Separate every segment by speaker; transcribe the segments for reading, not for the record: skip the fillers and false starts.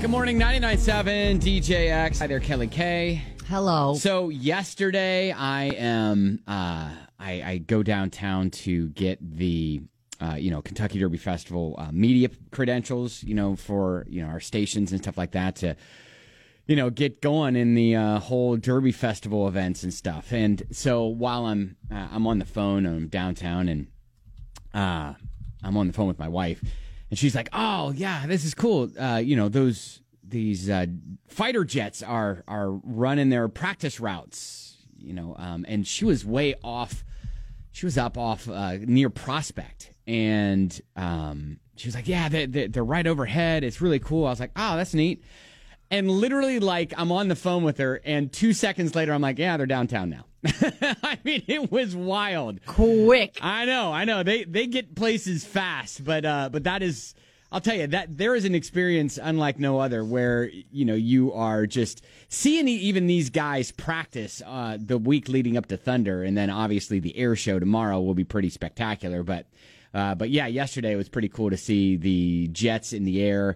Speaker 1: Good morning, 99.7 DJX. Hi there, Kelly K.
Speaker 2: Hello.
Speaker 1: So yesterday, I go downtown to get the Kentucky Derby Festival media credentials, for our stations and stuff like that to get going in the whole Derby Festival events and stuff. And so while I'm on the phone, I'm downtown, and I'm on the phone with my wife, and she's like, "Oh yeah, this is cool. These fighter jets are running their practice routes, and she was way off. She was up off near Prospect, and she was like, "Yeah, they're right overhead. It's really cool." I was like, "Oh, that's neat." And literally, I'm on the phone with her, and 2 seconds later, I'm like, "Yeah, they're downtown now." I mean, it was wild.
Speaker 2: Quick.
Speaker 1: I know. They get places fast, but that is, I'll tell you, that there is an experience unlike no other where, you are just seeing even these guys practice the week leading up to Thunder, and then obviously the air show tomorrow will be pretty spectacular. But yeah, yesterday it was pretty cool to see the jets in the air.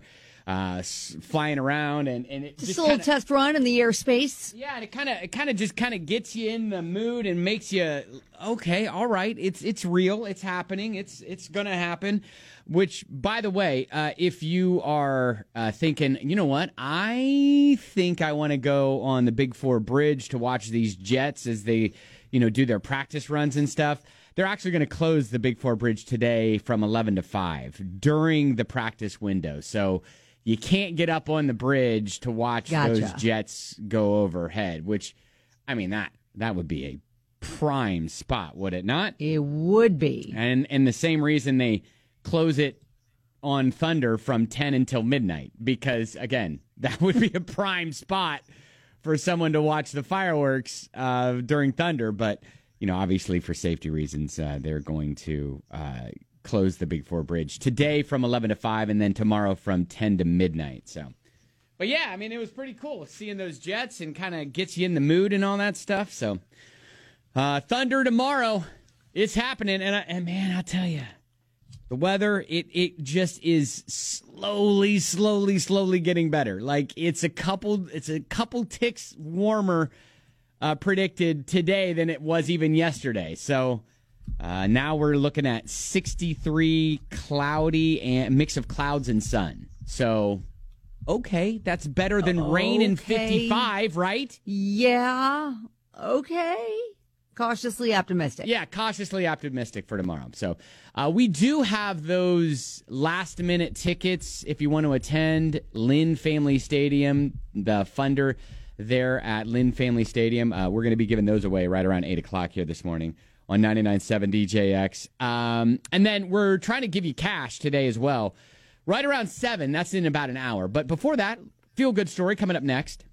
Speaker 1: Flying around, and it
Speaker 2: just a little test run in the airspace.
Speaker 1: Yeah, and it kind of just gets you in the mood and makes you okay. All right, it's real. It's happening. It's gonna happen. Which, by the way, if you are thinking, you know what, I think I want to go on the Big Four Bridge to watch these jets as they, do their practice runs and stuff. They're actually going to close the Big Four Bridge today from 11 to 5 during the practice window. So you can't get up on the bridge to watch those jets go overhead, which, I mean, that would be a prime spot, would it not?
Speaker 2: It would be.
Speaker 1: And the same reason they close it on Thunder from 10 until midnight, because, again, that would be a prime spot for someone to watch the fireworks during Thunder. But, obviously for safety reasons, they're going to close the Big Four Bridge today from 11 to 5 and then tomorrow from 10 to midnight. So, but yeah, I mean, it was pretty cool seeing those jets and kind of gets you in the mood and all that stuff. So, Thunder tomorrow, it's happening. And man, I'll tell you, the weather, it just is slowly getting better. Like it's a couple ticks warmer predicted today than it was even yesterday. So, now we're looking at 63 cloudy and mix of clouds and sun. So, okay, that's better than rain and 55, right?
Speaker 2: Yeah. Okay. Cautiously optimistic.
Speaker 1: Yeah, cautiously optimistic for tomorrow. So, we do have those last-minute tickets if you want to attend Lynn Family Stadium, the Thunder there at Lynn Family Stadium. We're going to be giving those away right around 8 o'clock here this morning on 99.7 DJX. And then we're trying to give you cash today as well. Right around 7, that's in about an hour. But before that, feel-good story coming up next.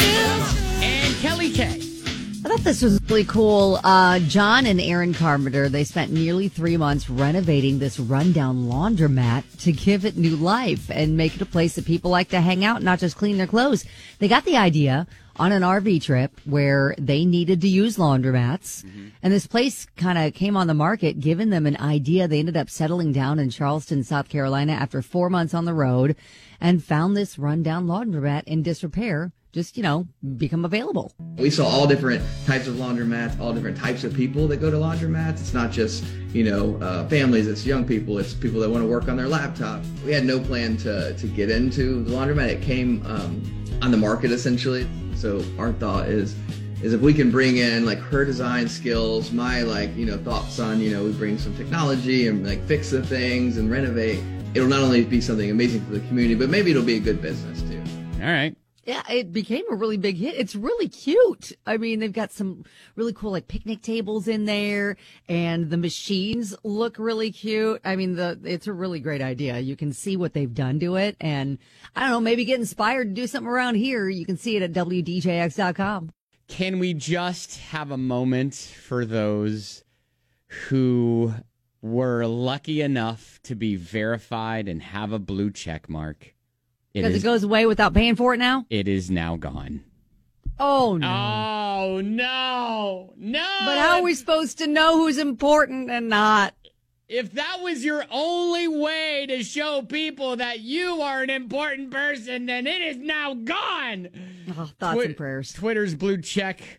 Speaker 1: And Kelly K.
Speaker 2: I thought this was really cool. John and Aaron Carpenter, they spent nearly 3 months renovating this rundown laundromat to give it new life and make it a place that people like to hang out, not just clean their clothes. They got the idea on an RV trip where they needed to use laundromats. Mm-hmm. And this place kind of came on the market, giving them an idea. They ended up settling down in Charleston, South Carolina after 4 months on the road and found this rundown laundromat in disrepair just, become available.
Speaker 3: We saw all different types of laundromats, all different types of people that go to laundromats. It's not just, families, it's young people, it's people that want to work on their laptop. We had no plan to get into the laundromat. It came on the market essentially. So our thought is if we can bring in like her design skills, my thoughts on, we bring some technology and fix the things and renovate, it'll not only be something amazing for the community, but maybe it'll be a good business too.
Speaker 1: All right.
Speaker 2: Yeah, it became a really big hit. It's really cute. I mean, they've got some really cool picnic tables in there, and the machines look really cute. I mean, it's a really great idea. You can see what they've done to it, and I don't know, maybe get inspired to do something around here. You can see it at WDJX.com.
Speaker 1: Can we just have a moment for those who were lucky enough to be verified and have a blue check mark?
Speaker 2: Because it goes away without paying for it now?
Speaker 1: It is now gone.
Speaker 2: Oh, no.
Speaker 1: Oh, no. No.
Speaker 2: But how are we supposed to know who's important and not?
Speaker 1: If that was your only way to show people that you are an important person, then it is now gone.
Speaker 2: Oh, thoughts and prayers.
Speaker 1: Twitter's blue check.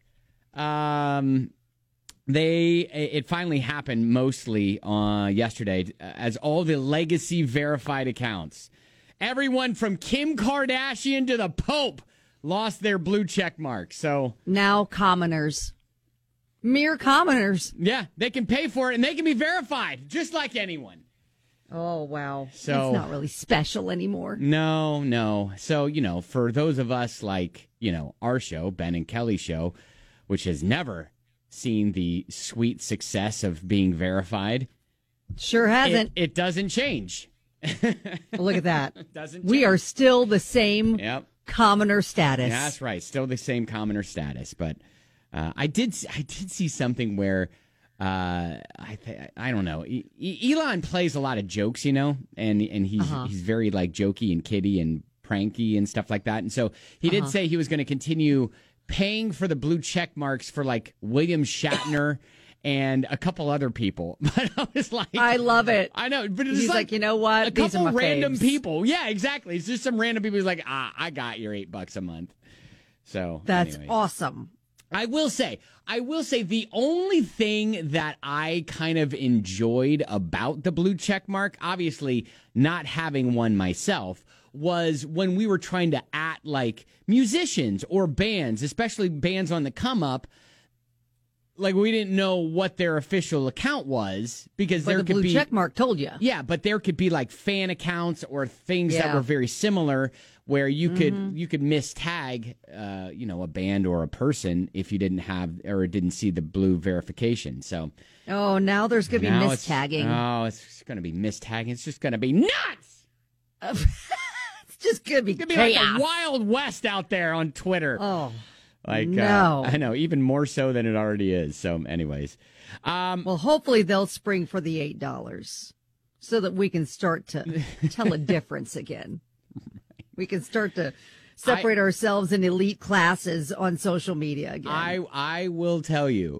Speaker 1: It finally happened mostly yesterday as all the legacy verified accounts. Everyone from Kim Kardashian to the Pope lost their blue check mark. So
Speaker 2: now commoners. Mere commoners.
Speaker 1: Yeah, they can pay for it and they can be verified just like anyone.
Speaker 2: Oh, wow.
Speaker 1: So
Speaker 2: it's not really special anymore.
Speaker 1: No. So, for those of us like, our show, Ben and Kelly Show, which has never seen the sweet success of being verified.
Speaker 2: Sure hasn't.
Speaker 1: It doesn't change.
Speaker 2: Look at that.
Speaker 1: It doesn't change.
Speaker 2: We are still the same commoner status.
Speaker 1: Yeah, that's right. Still the same commoner status, but I did see something where I don't know. Elon plays a lot of jokes, and he's very like jokey and kiddie and pranky and stuff like that. And so he did say he was going to continue paying for the blue check marks for like William Shatner and a couple other people. But I was like,
Speaker 2: I love it.
Speaker 1: I know, but it's
Speaker 2: he's like, you know what?
Speaker 1: A
Speaker 2: These
Speaker 1: couple
Speaker 2: are my
Speaker 1: random
Speaker 2: faves.
Speaker 1: people. Yeah, exactly. It's just some random people who's like, I got your $8 a month. So
Speaker 2: that's
Speaker 1: anyway.
Speaker 2: awesome.
Speaker 1: I will say the only thing that I kind of enjoyed about the blue check mark, obviously not having one myself, was when we were trying to like musicians or bands, especially bands on the come up. Like we didn't know what their official account was because
Speaker 2: But
Speaker 1: there
Speaker 2: the
Speaker 1: could
Speaker 2: blue
Speaker 1: be
Speaker 2: check mark told you.
Speaker 1: Yeah, but there could be like fan accounts or things that
Speaker 2: Yeah.
Speaker 1: were very similar where you could mistag a band or a person if you didn't have or didn't see the blue verification. So
Speaker 2: Oh, now there's going to be
Speaker 1: now
Speaker 2: mistagging.
Speaker 1: it's going to be mistagging. It's just going to be nuts.
Speaker 2: It's just going to be
Speaker 1: It's going to be
Speaker 2: chaos.
Speaker 1: like the Wild West out there on Twitter.
Speaker 2: Oh,
Speaker 1: Like
Speaker 2: no.
Speaker 1: I know, even more so than it already is. So anyways.
Speaker 2: well, hopefully they'll spring for the $8 so that we can start to tell a difference again. We can start to separate ourselves in elite classes on social media again.
Speaker 1: I will tell you,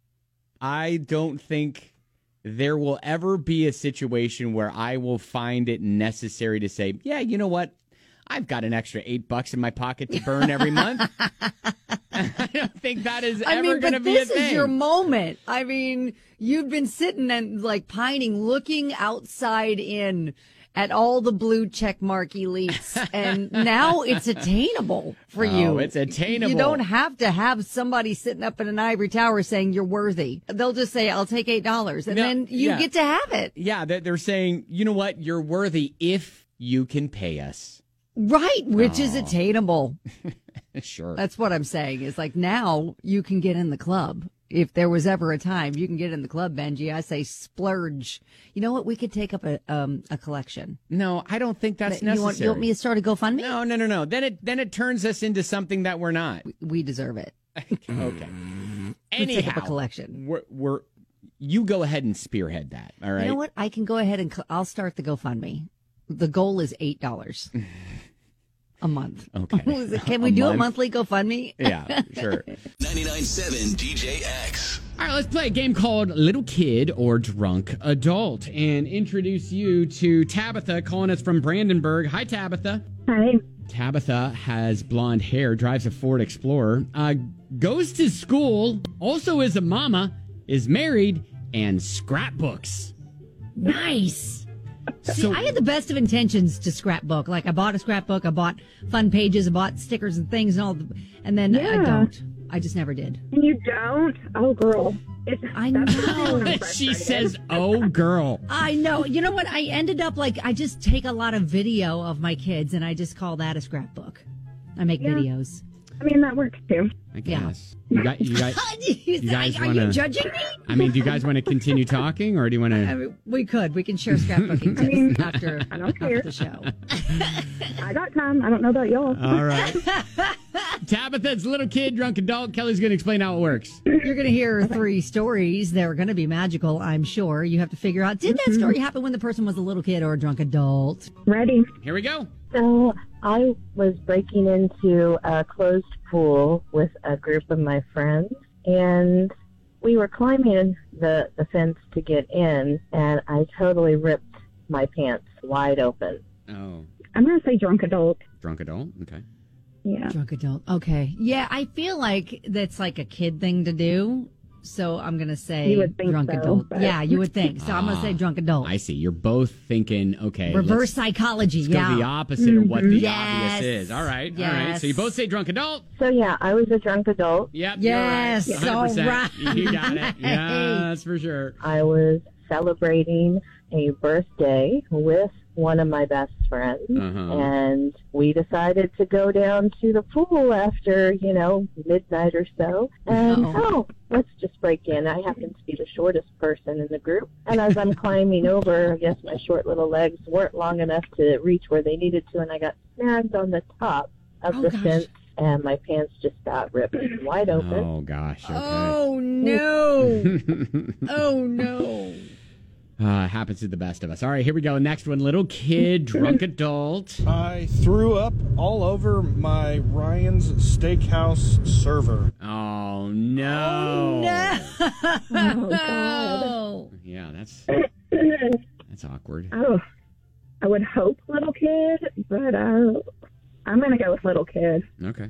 Speaker 1: I don't think there will ever be a situation where I will find it necessary to say, yeah, you know what? I've got an extra $8 in my pocket to burn every month. I don't think that is ever going to be a
Speaker 2: this
Speaker 1: thing.
Speaker 2: is your moment. I mean, you've been sitting and like pining, looking outside in at all the blue checkmark elites, and now it's attainable for you.
Speaker 1: It's attainable.
Speaker 2: You don't have to have somebody sitting up in an ivory tower saying you're worthy. They'll just say, "I'll take $8," and then you get to have it.
Speaker 1: Yeah, they're saying, you know what? You're worthy if you can pay us.
Speaker 2: Right, which is attainable.
Speaker 1: Sure.
Speaker 2: That's what I'm saying. Is like now you can get in the club. If there was ever a time you can get in the club, Benji, I say splurge. You know what? We could take up a collection.
Speaker 1: No, I don't think that's necessary.
Speaker 2: You want me to start a GoFundMe?
Speaker 1: No. Then it turns us into something that we're not.
Speaker 2: We deserve it.
Speaker 1: Okay.
Speaker 2: Anyhow, take up a collection.
Speaker 1: You go ahead and spearhead that. All right.
Speaker 2: You know what? I can go ahead and I'll start the GoFundMe. The goal is $8 a month.
Speaker 1: Okay.
Speaker 2: Can we do a monthly GoFundMe?
Speaker 1: Yeah, sure.
Speaker 4: 99.7 DJX.
Speaker 1: All right, let's play a game called Little Kid or Drunk Adult and introduce you to Tabitha calling us from Brandenburg. Hi, Tabitha.
Speaker 5: Hi.
Speaker 1: Tabitha has blonde hair, drives a Ford Explorer, goes to school, also is a mama, is married, and scrapbooks.
Speaker 2: Nice. See, I had the best of intentions to scrapbook. Like I bought a scrapbook, I bought fun pages, I bought stickers and things and all, and then I don't. I just never did.
Speaker 5: And you don't? Oh, girl.
Speaker 2: I know.
Speaker 1: She says, oh, girl.
Speaker 2: I know. You know what? I ended up like, I just take a lot of video of my kids and I just call that a scrapbook. I make videos.
Speaker 5: I mean, that works too.
Speaker 1: I guess. You guys
Speaker 2: Are
Speaker 1: wanna,
Speaker 2: you judging me?
Speaker 1: I mean, do you guys want to continue talking or do you want
Speaker 2: I
Speaker 1: to?
Speaker 2: mean, we could. We can share scrapbooking tips after the show.
Speaker 5: I got time. I don't know about y'all.
Speaker 1: All right. Tabitha, it's Little Kid, Drunk Adult. Kelly's going to explain how it works.
Speaker 2: You're going to hear 3 stories. They're going to be magical, I'm sure. You have to figure out, did that story happen when the person was a little kid or a drunk adult?
Speaker 5: Ready.
Speaker 1: Here we go.
Speaker 6: So I was breaking into a closed pool with a group of my friends, and we were climbing the fence to get in, and I totally ripped my pants wide open.
Speaker 1: Oh,
Speaker 5: I'm going to say drunk adult.
Speaker 1: drunk adult? Okay.
Speaker 5: Yeah.
Speaker 2: Drunk adult. Okay. Yeah, I feel like that's like a kid thing to do. So I'm going to say
Speaker 5: You would think
Speaker 2: drunk
Speaker 5: so,
Speaker 2: adult.
Speaker 5: but-
Speaker 2: Yeah, you would think. So I'm going to say drunk adult.
Speaker 1: I see. You're both thinking, okay.
Speaker 2: Reverse psychology.
Speaker 1: Let's
Speaker 2: yeah.
Speaker 1: go the opposite of what the
Speaker 2: Yes.
Speaker 1: obvious is. All right. All right.
Speaker 2: Yes.
Speaker 1: So you both say drunk adult?
Speaker 6: So, yeah, I was a drunk adult.
Speaker 1: Yep.
Speaker 2: Yes,
Speaker 1: You're right. 100%.
Speaker 2: all right.
Speaker 1: You got it. Yeah, that's for sure.
Speaker 6: I was celebrating a birthday with one of my best friends,
Speaker 1: Uh-huh.
Speaker 6: and we decided to go down to the pool after, midnight or so. And, let's just break in. I happen to be the shortest person in the group. And as I'm climbing over, I guess my short little legs weren't long enough to reach where they needed to, and I got snagged on the top of the fence, and my pants just got ripped wide open.
Speaker 1: Oh, gosh. Okay.
Speaker 2: Oh, no. Oh, no.
Speaker 1: Happens to the best of us. All right, here we go. Next one. Little kid, drunk adult.
Speaker 7: I threw up all over my Ryan's Steakhouse server.
Speaker 1: Oh, no.
Speaker 5: Oh, God.
Speaker 2: Oh.
Speaker 1: Yeah, that's awkward.
Speaker 5: Oh, I would hope little kid, but I'm going to go with little kid.
Speaker 1: Okay.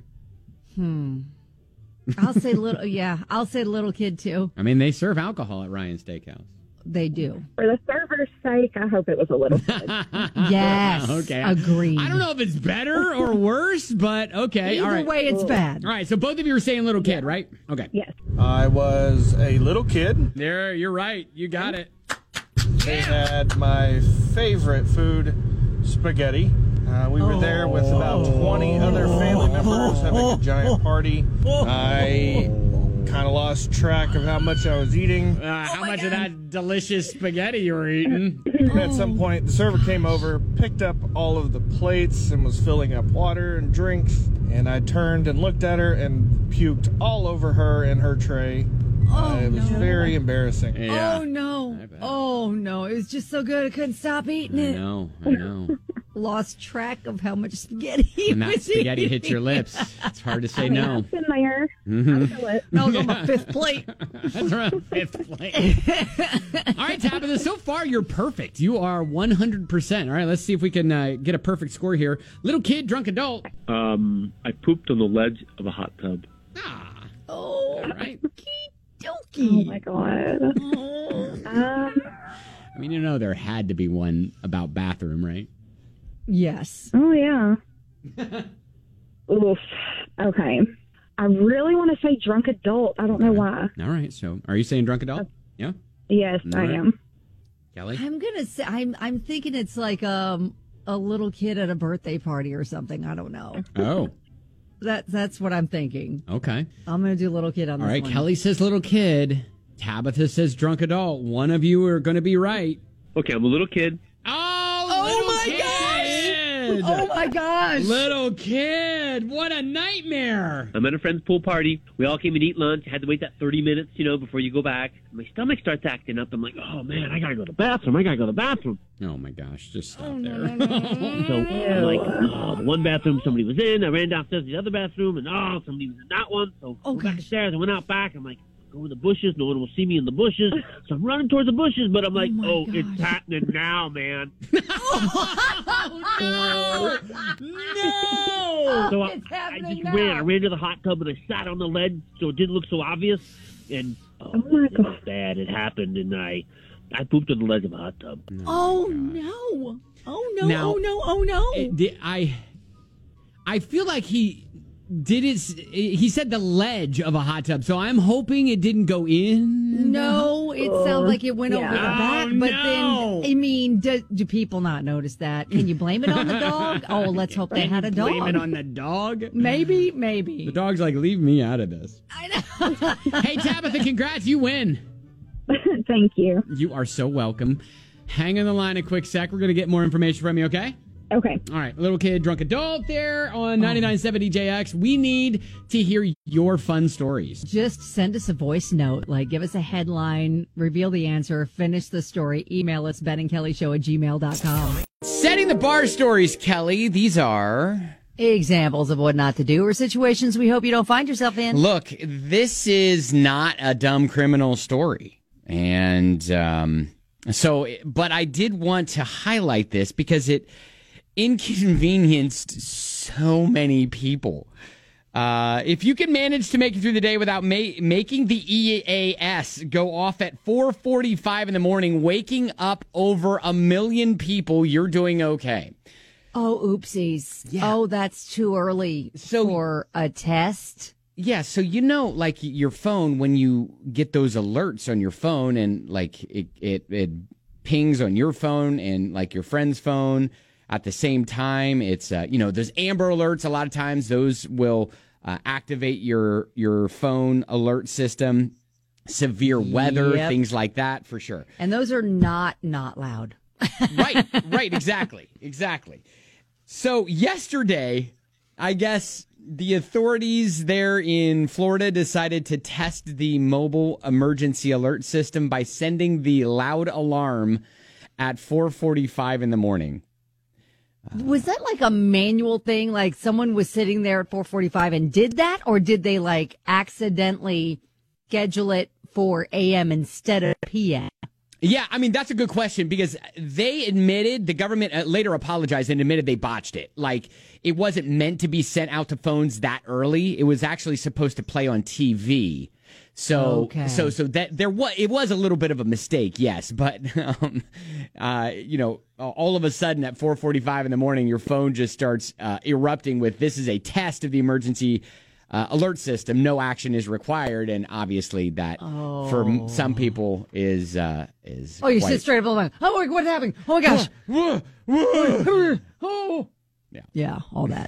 Speaker 2: I'll say little. Yeah, I'll say little kid too.
Speaker 1: I mean, they serve alcohol at Ryan's Steakhouse.
Speaker 2: They do.
Speaker 5: For the server's sake, I hope it was a little kid.
Speaker 2: Yes.
Speaker 1: Okay.
Speaker 2: Agreed.
Speaker 1: I don't know if it's better or worse, but okay.
Speaker 2: Either
Speaker 1: All right.
Speaker 2: way, it's bad.
Speaker 1: All right, so both of you are saying little kid, right? Okay.
Speaker 5: Yes.
Speaker 7: I was a little kid.
Speaker 1: There, you're right. You got it.
Speaker 7: They had my favorite food, spaghetti. We were there with about 20 other family members having a giant party. I kind of lost track of how much I was eating.
Speaker 1: How much of that delicious spaghetti you were eating?
Speaker 7: And at some point, the server came over, picked up all of the plates, and was filling up water and drinks. And I turned and looked at her and puked all over her and her tray. It was very embarrassing.
Speaker 1: Yeah.
Speaker 2: Oh no!
Speaker 1: I bet.
Speaker 2: Oh no! It was just so good I couldn't stop eating
Speaker 1: I
Speaker 2: it.
Speaker 1: know.
Speaker 2: Lost track of how much spaghetti.
Speaker 1: When that spaghetti hits your lips, it's hard to say no.
Speaker 5: It's in there.
Speaker 1: Mm-hmm.
Speaker 5: I feel it.
Speaker 2: That was on my fifth plate.
Speaker 1: That's around fifth place. All right, Tabitha, so far you're perfect. You are 100%. All right, let's see if we can get a perfect score here. Little kid, drunk adult.
Speaker 8: I pooped on the ledge of a hot tub.
Speaker 1: Ah,
Speaker 2: Oh,
Speaker 1: all right.
Speaker 5: Oh, my God.
Speaker 1: I mean, there had to be one about bathroom, right?
Speaker 2: yes.
Speaker 5: Oh, yeah. Oof. Okay. I really want to say drunk adult. I don't know why.
Speaker 1: All right, so are you saying drunk adult? Yeah.
Speaker 5: Yes,
Speaker 1: All
Speaker 5: I
Speaker 1: right.
Speaker 5: am.
Speaker 1: Kelly?
Speaker 2: I'm gonna say I'm thinking it's like a little kid at a birthday party or something. I don't know.
Speaker 1: Oh,
Speaker 2: That's what I'm thinking.
Speaker 1: okay.
Speaker 2: I'm gonna do little kid on
Speaker 1: All
Speaker 2: this
Speaker 1: right,
Speaker 2: one.
Speaker 1: Kelly says little kid. Tabitha says drunk adult. One of you are going to be right.
Speaker 8: Okay, I'm a little kid.
Speaker 1: Oh, little
Speaker 2: my
Speaker 1: kid!
Speaker 2: Oh my gosh!
Speaker 1: Little kid! What a nightmare!
Speaker 8: I'm at a friend's pool party. We all came and eat lunch. I had to wait that 30 minutes, before you go back. My stomach starts acting up. I'm like, oh, man, I got to go to the bathroom.
Speaker 1: Oh my gosh, just stop there.
Speaker 8: So I'm like, the one bathroom somebody was in. I ran downstairs to the other bathroom, and somebody was in that one. So I went back upstairs. I went out back. I'm like, go in the bushes. No one will see me in the bushes. So I'm running towards the bushes, but I'm like, it's happening now, man.
Speaker 1: No!
Speaker 8: So
Speaker 2: It's
Speaker 8: I
Speaker 2: happening
Speaker 8: just
Speaker 2: now.
Speaker 8: ran. I ran to the hot tub and I sat on the ledge so it didn't look so obvious. And
Speaker 5: Oh, my
Speaker 8: it was
Speaker 5: God.
Speaker 8: bad. It happened, and I pooped on the ledge of a hot tub.
Speaker 2: Oh no! Oh no!
Speaker 1: Now-
Speaker 2: oh no! Oh no!
Speaker 1: I feel like he did it. He said the ledge of a hot tub, so I'm hoping it didn't go in.
Speaker 2: No, it sounds like it went over the back, but
Speaker 1: no.
Speaker 2: then, I mean, do people not notice that? Can you blame it on the dog? Oh, let's hope they had a dog.
Speaker 1: Blame it on the dog.
Speaker 2: Maybe.
Speaker 1: The dog's like, leave me out of this.
Speaker 2: I know.
Speaker 1: Hey, Tabitha, congrats, you win.
Speaker 5: Thank you.
Speaker 1: You are so welcome. Hang on the line a quick sec. We're going to get more information from you, okay?
Speaker 5: Okay.
Speaker 1: All right, little kid, drunk adult there on 99.7 DJX. We need to hear your fun stories.
Speaker 2: Just send us a voice note, like give us a headline, reveal the answer, finish the story, email us, BenandKellyShow@gmail.com.
Speaker 1: Setting the bar stories, Kelly. These are
Speaker 2: Examples of what not to do or situations we hope you don't find yourself in.
Speaker 1: Look, this is not a dumb criminal story. And but I did want to highlight this because it inconvenienced so many people. If you can manage to make it through the day without making the EAS go off at 4:45 in the morning, waking up over 1 million people, you're doing okay.
Speaker 2: Oh, oopsies.
Speaker 1: Yeah.
Speaker 2: Oh, that's too early for a test.
Speaker 1: Yeah, so like your phone, when you get those alerts on your phone and like it pings on your phone and like your friend's phone at the same time, it's there's Amber Alerts. A lot of times those will activate your phone alert system, severe weather, things like that for sure.
Speaker 2: And those are not loud.
Speaker 1: Right, exactly. So yesterday, I guess the authorities there in Florida decided to test the mobile emergency alert system by sending the loud alarm at 4:45 in the morning.
Speaker 2: Was that like a manual thing? Like someone was sitting there at 4:45 and did that? Or did they like accidentally schedule it for AM instead of PM?
Speaker 1: Yeah, I mean, that's a good question because they admitted, the government later apologized and admitted they botched it. Like, it wasn't meant to be sent out to phones that early. It was actually supposed to play on TV. So that it was a little bit of a mistake, yes. But, all of a sudden at 4:45 in the morning, your phone just starts erupting with, this is a test of the emergency alert system. No action is required, and obviously that for some people is.
Speaker 2: Oh, you sit straight up and like, oh, what happened? Oh my gosh! Yeah, all that.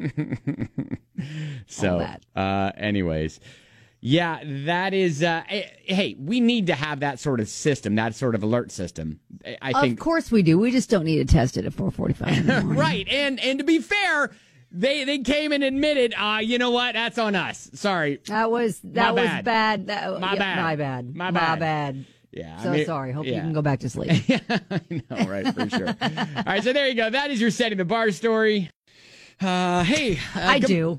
Speaker 1: So,
Speaker 2: all that.
Speaker 1: Anyways, yeah, that is. Hey, we need to have that sort of system, that sort of alert system. I think,
Speaker 2: of course, we do. We just don't need to test it at 4:45 in the morning.
Speaker 1: Right, and to be fair. They came and admitted, you know what? That's on us. Sorry.
Speaker 2: That was bad.
Speaker 1: My bad.
Speaker 2: My bad.
Speaker 1: Yeah.
Speaker 2: Sorry. Hope you can go back to sleep.
Speaker 1: Yeah, I know, right? For sure. All right, so there you go. That is your Setting the Bar story. Hey.
Speaker 2: I do.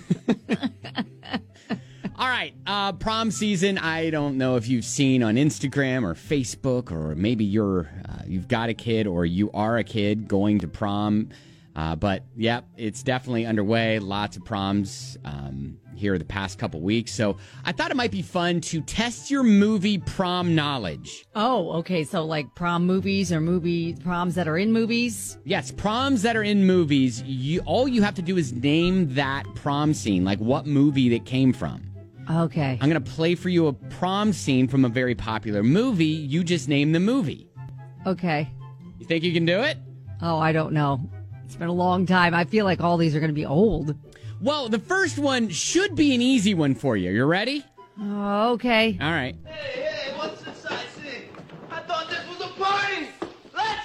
Speaker 1: All right, prom season. I don't know if you've seen on Instagram or Facebook, or maybe you've got a kid or you are a kid going to prom. But, yeah, it's definitely underway. Lots of proms here the past couple weeks. So I thought it might be fun to test your movie prom knowledge.
Speaker 2: Oh, okay. So like prom movies or proms that are in movies?
Speaker 1: Yes, proms that are in movies. All you have to do is name that prom scene, like what movie that came from.
Speaker 2: Okay.
Speaker 1: I'm going to play for you a prom scene from a very popular movie. You just name the movie.
Speaker 2: Okay.
Speaker 1: You think you can do it?
Speaker 2: Oh, I don't know. It's been a long time. I feel like all these are going to be old.
Speaker 1: Well, the first one should be an easy one for you. You ready?
Speaker 2: Oh, okay.
Speaker 1: All right.
Speaker 9: Hey, what's this I see? I thought this was a party. Let's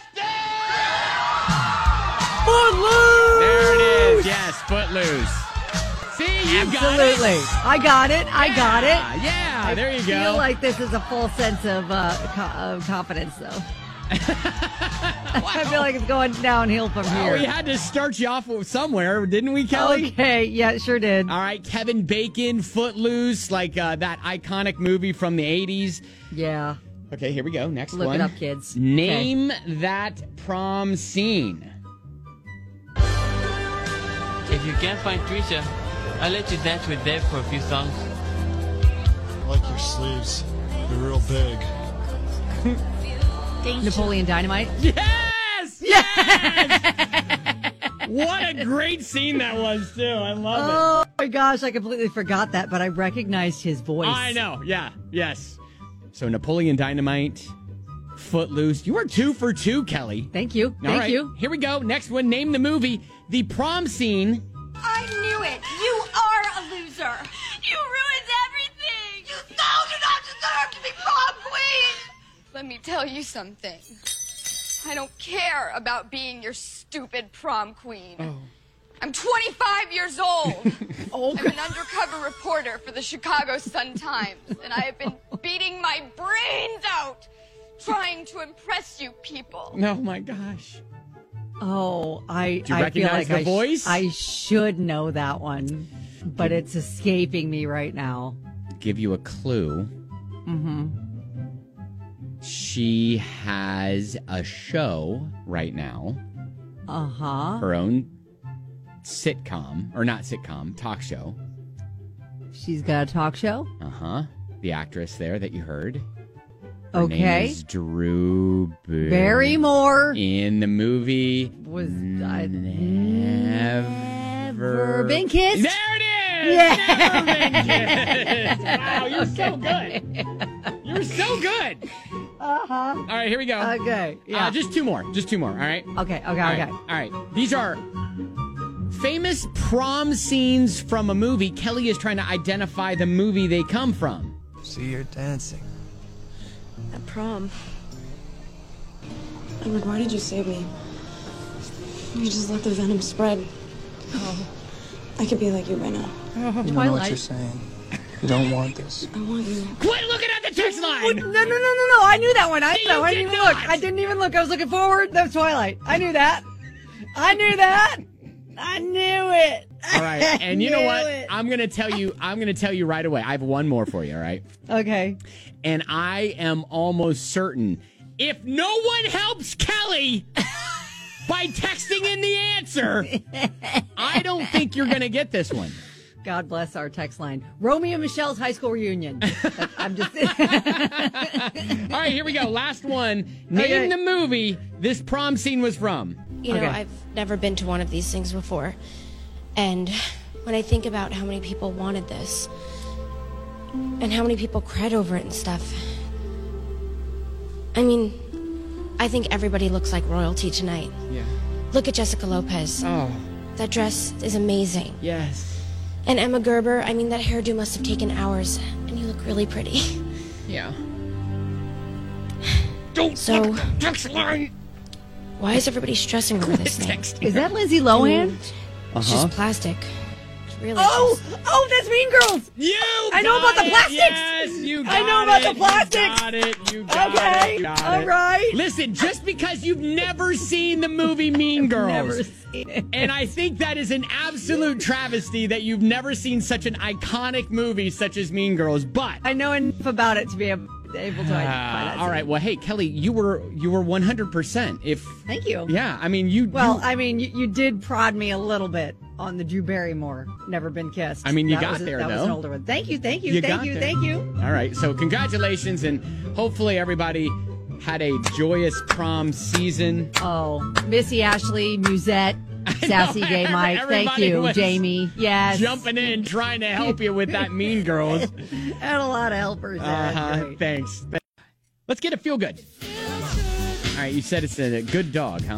Speaker 9: dance!
Speaker 2: Footloose!
Speaker 1: There it is. Yes, Footloose. See, you got it.
Speaker 2: Absolutely. I got it.
Speaker 1: Yeah, there you go.
Speaker 2: I feel like this is a full sense of confidence, though. I feel like it's going downhill from here.
Speaker 1: We had to start you off somewhere, didn't we, Kelly?
Speaker 2: Okay, yeah, sure did.
Speaker 1: All right, Kevin Bacon, Footloose, like that iconic movie from the 80s.
Speaker 2: Yeah.
Speaker 1: Okay, here we go. Next
Speaker 2: Look
Speaker 1: one.
Speaker 2: it up, kids.
Speaker 1: Name that prom scene.
Speaker 10: If you can't find Trisha, I'll let you dance with Deb for a few songs.
Speaker 11: I like your sleeves. They're real big.
Speaker 2: Napoleon Dynamite?
Speaker 1: Yes! What a great scene that was, too. I love it.
Speaker 2: Oh, my gosh. I completely forgot that, but I recognized his voice.
Speaker 1: I know. Yeah. Yes. So Napoleon Dynamite, Footloose. You are 2 for 2, Kelly.
Speaker 2: Thank you. Thank you.
Speaker 1: Here we go. Next one. Name the movie. The prom scene.
Speaker 12: I knew it. You are a loser. You ruined everything. You do not deserve to be prom queen. Let me tell you something. I don't care about being your stupid prom queen. Oh. I'm 25 years old. I'm an undercover reporter for the Chicago Sun-Times, and I have been beating my brains out trying to impress you people.
Speaker 1: Oh, my gosh.
Speaker 2: Oh, I
Speaker 1: Do you recognize
Speaker 2: feel like
Speaker 1: the voice?
Speaker 2: I should know that one, but it's escaping me right now.
Speaker 1: Give you a clue.
Speaker 2: Mm-hmm.
Speaker 1: She has a show right now.
Speaker 2: Uh-huh.
Speaker 1: Her own sitcom, or not sitcom, talk show.
Speaker 2: She's got a talk show?
Speaker 1: Uh-huh. The actress there that you heard. Her
Speaker 2: Okay.
Speaker 1: name is Drew
Speaker 2: Barrymore.
Speaker 1: In the movie
Speaker 2: Was
Speaker 1: Never
Speaker 2: Been Kissed?
Speaker 1: There it is!
Speaker 2: Yeah.
Speaker 1: Never Been Kissed. Wow, you're so good. You're so good.
Speaker 2: Uh-huh.
Speaker 1: All right, here we go.
Speaker 2: Okay. Yeah.
Speaker 1: Just two more. Just two more, all right?
Speaker 2: Okay.
Speaker 1: All right. These are famous prom scenes from a movie. Kelly is trying to identify the movie they come from.
Speaker 13: See, you're dancing.
Speaker 14: At prom. Edward, why did you save me? You just let the venom spread. Oh. I could be like you right now.
Speaker 13: You don't know what you're saying. You don't want this.
Speaker 14: I want you.
Speaker 1: Quit looking at the text line!
Speaker 2: No. I knew that one. I
Speaker 1: You
Speaker 2: didn't
Speaker 1: did
Speaker 2: even
Speaker 1: not.
Speaker 2: look. I didn't even look. I was looking forward. That was Twilight. I knew that. I knew it.
Speaker 1: All right, and you know
Speaker 2: knew
Speaker 1: what?
Speaker 2: it.
Speaker 1: I'm gonna tell you right away. I have one more for you, all right?
Speaker 2: Okay.
Speaker 1: And I am almost certain if no one helps Kelly by texting in the answer, I don't think you're gonna get this one.
Speaker 2: God bless our text line. Romeo and Michelle's high school reunion. I'm just.
Speaker 1: All right, here we go. Last one. Name the movie this prom scene was from.
Speaker 15: You know, I've never been to one of these things before. And when I think about how many people wanted this and how many people cried over it and stuff, I mean, I think everybody looks like royalty tonight.
Speaker 1: Yeah.
Speaker 15: Look at Jessica Lopez.
Speaker 1: Oh.
Speaker 15: That dress is amazing.
Speaker 1: Yes.
Speaker 15: And Emma Gerber, I mean, that hairdo must have taken hours. And you look really pretty.
Speaker 1: Yeah.
Speaker 15: So, why is everybody stressing over this thing?
Speaker 2: Is that Lindsay Lohan?
Speaker 15: It's just plastic. It's really
Speaker 2: Oh, that's Mean Girls. I know about the plastics.
Speaker 1: Yes, you got it.
Speaker 2: I know about the plastics.
Speaker 1: You got it. You got
Speaker 2: Okay.
Speaker 1: it. Got
Speaker 2: All
Speaker 1: it.
Speaker 2: right.
Speaker 1: Listen, just because you've never seen the movie Mean Girls.
Speaker 2: Never seen it.
Speaker 1: And I think that is an absolute travesty that you've never seen such an iconic movie such as Mean Girls. But
Speaker 2: I know enough about it to be able to identify that.
Speaker 1: all right. Well, hey, Kelly, you were 100%.
Speaker 2: Thank you.
Speaker 1: Yeah, I mean, you
Speaker 2: did prod me a little bit on the Drew Barrymore Never Been Kissed.
Speaker 1: I mean, you
Speaker 2: That
Speaker 1: got
Speaker 2: was
Speaker 1: there,
Speaker 2: that
Speaker 1: though.
Speaker 2: was an older one. Thank you.
Speaker 1: You got there.
Speaker 2: Thank you.
Speaker 1: All right. So congratulations, and hopefully everybody had a joyous prom season.
Speaker 2: Oh, Missy, Ashley, Musette, Sassy Gay Mike. Thank
Speaker 1: everybody
Speaker 2: you,
Speaker 1: was
Speaker 2: Jamie. Yes.
Speaker 1: Jumping in, trying to help you with that Mean Girls.
Speaker 2: Had a lot of helpers there. Great.
Speaker 1: Thanks. Let's get a feel good. All right. You said it's a good dog, huh?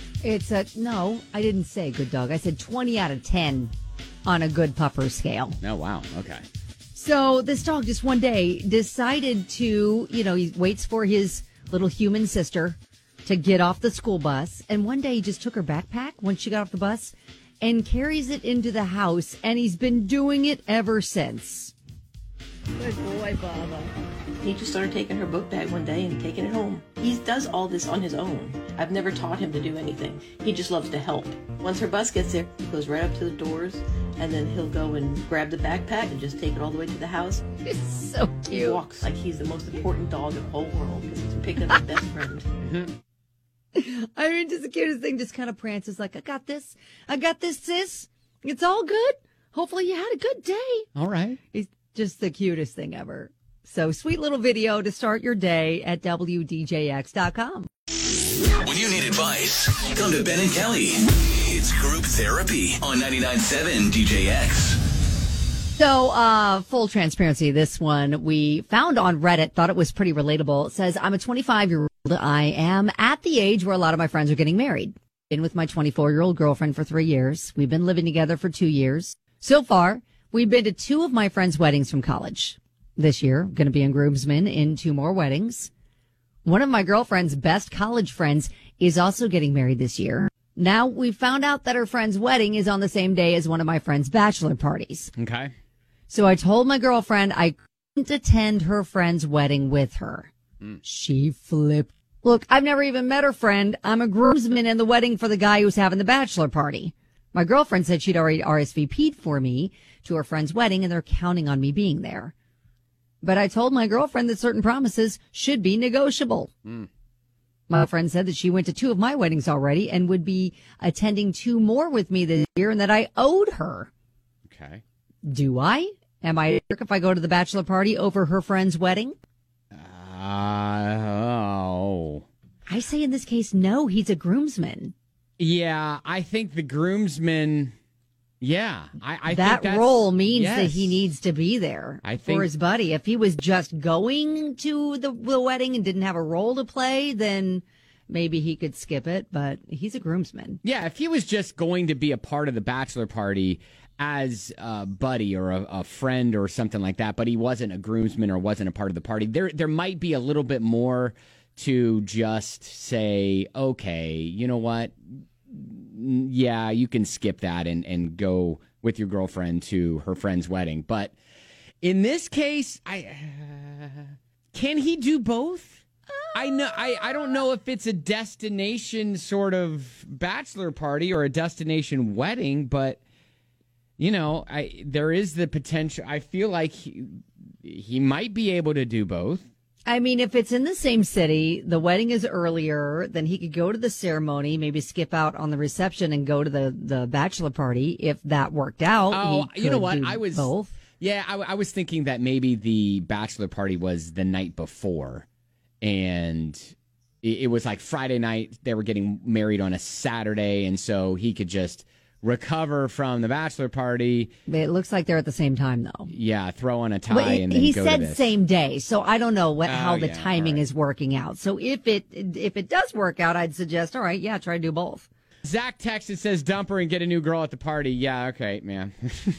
Speaker 2: No, I didn't say good dog. I said 20 out of 10 on a good pupper scale.
Speaker 1: Oh, wow. Okay.
Speaker 2: So this dog just one day decided to, he waits for his little human sister to get off the school bus. And one day he just took her backpack when she got off the bus and carries it into the house. And he's been doing it ever since. Good boy, Baba.
Speaker 16: He just started taking her book bag one day and taking it home. He does all this on his own. I've never taught him to do anything. He just loves to help. Once her bus gets there, he goes right up to the doors, and then he'll go and grab the backpack and just take it all the way to the house.
Speaker 2: It's so cute.
Speaker 16: He walks like he's the most important dog in the whole world because he's picking up his best friend.
Speaker 2: I mean, just the cutest thing, just kind of prances like, I got this, sis. It's all good. Hopefully you had a good day.
Speaker 1: All right.
Speaker 2: He's just the cutest thing ever. So sweet little video to start your day at WDJX.com.
Speaker 4: When you need advice, come to Ben and Kelly. It's group therapy on 99.7 DJX.
Speaker 2: So, full transparency, this one we found on Reddit, thought it was pretty relatable. It says, I'm a 25-year-old. I am at the age where a lot of my friends are getting married. Been with my 24-year-old girlfriend for 3 years. We've been living together for 2 years. So far, we've been to 2 of my friends' weddings from college. This year, going to be a groomsman in 2 more weddings. One of my girlfriend's best college friends is also getting married this year. Now, we found out that her friend's wedding is on the same day as one of my friend's bachelor parties.
Speaker 1: Okay.
Speaker 2: So I told my girlfriend I couldn't attend her friend's wedding with her. She flipped Look, I've never even met her friend. I'm a groomsman in the wedding for the guy who's having the bachelor party. My girlfriend said she'd already RSVP'd for me to her friend's wedding, and they're counting on me being there. But I told my girlfriend that certain promises should be negotiable. My friend said that she went to 2 of my weddings already and would be attending 2 more with me this year, and that I owed her.
Speaker 1: Okay.
Speaker 2: Do I? Am I a jerk if I go to the bachelor party over her friend's wedding?
Speaker 1: Oh.
Speaker 2: I say in this case, no, he's a groomsman.
Speaker 1: Yeah, I think the groomsman, I think
Speaker 2: that
Speaker 1: that's,
Speaker 2: role means
Speaker 1: yes.
Speaker 2: that he needs to be there for his buddy. If he was just going to the wedding and didn't have a role to play, then maybe he could skip it, but he's a groomsman.
Speaker 1: Yeah, if he was just going to be a part of the bachelor party as a buddy or a friend or something like that, but he wasn't a groomsman or wasn't a part of the party, there might be a little bit more to just say, okay, you know what? Yeah, you can skip that and go with your girlfriend to her friend's wedding. But in this case, can he do both? I don't know if it's a destination sort of bachelor party or a destination wedding, but you know, there is the potential. I feel like he might be able to do both.
Speaker 2: I mean, if it's in the same city, the wedding is earlier, then he could go to the ceremony, maybe skip out on the reception and go to the bachelor party. If that worked out,
Speaker 1: oh, you know what?
Speaker 2: I was both.
Speaker 1: Yeah, I was thinking that maybe the bachelor party was the night before, and it was like Friday night. They were getting married on a Saturday, and so he could just recover from the bachelor party.
Speaker 2: It looks like they're at the same time, though.
Speaker 1: Yeah, throw on a tie and then
Speaker 2: he
Speaker 1: go
Speaker 2: said
Speaker 1: to this.
Speaker 2: Same day, so I don't know how the timing is working out. So if it does work out, I'd suggest, all right, yeah, try to do both.
Speaker 1: Zach texted, says dump her and get a new girl at the party. Yeah, okay, man.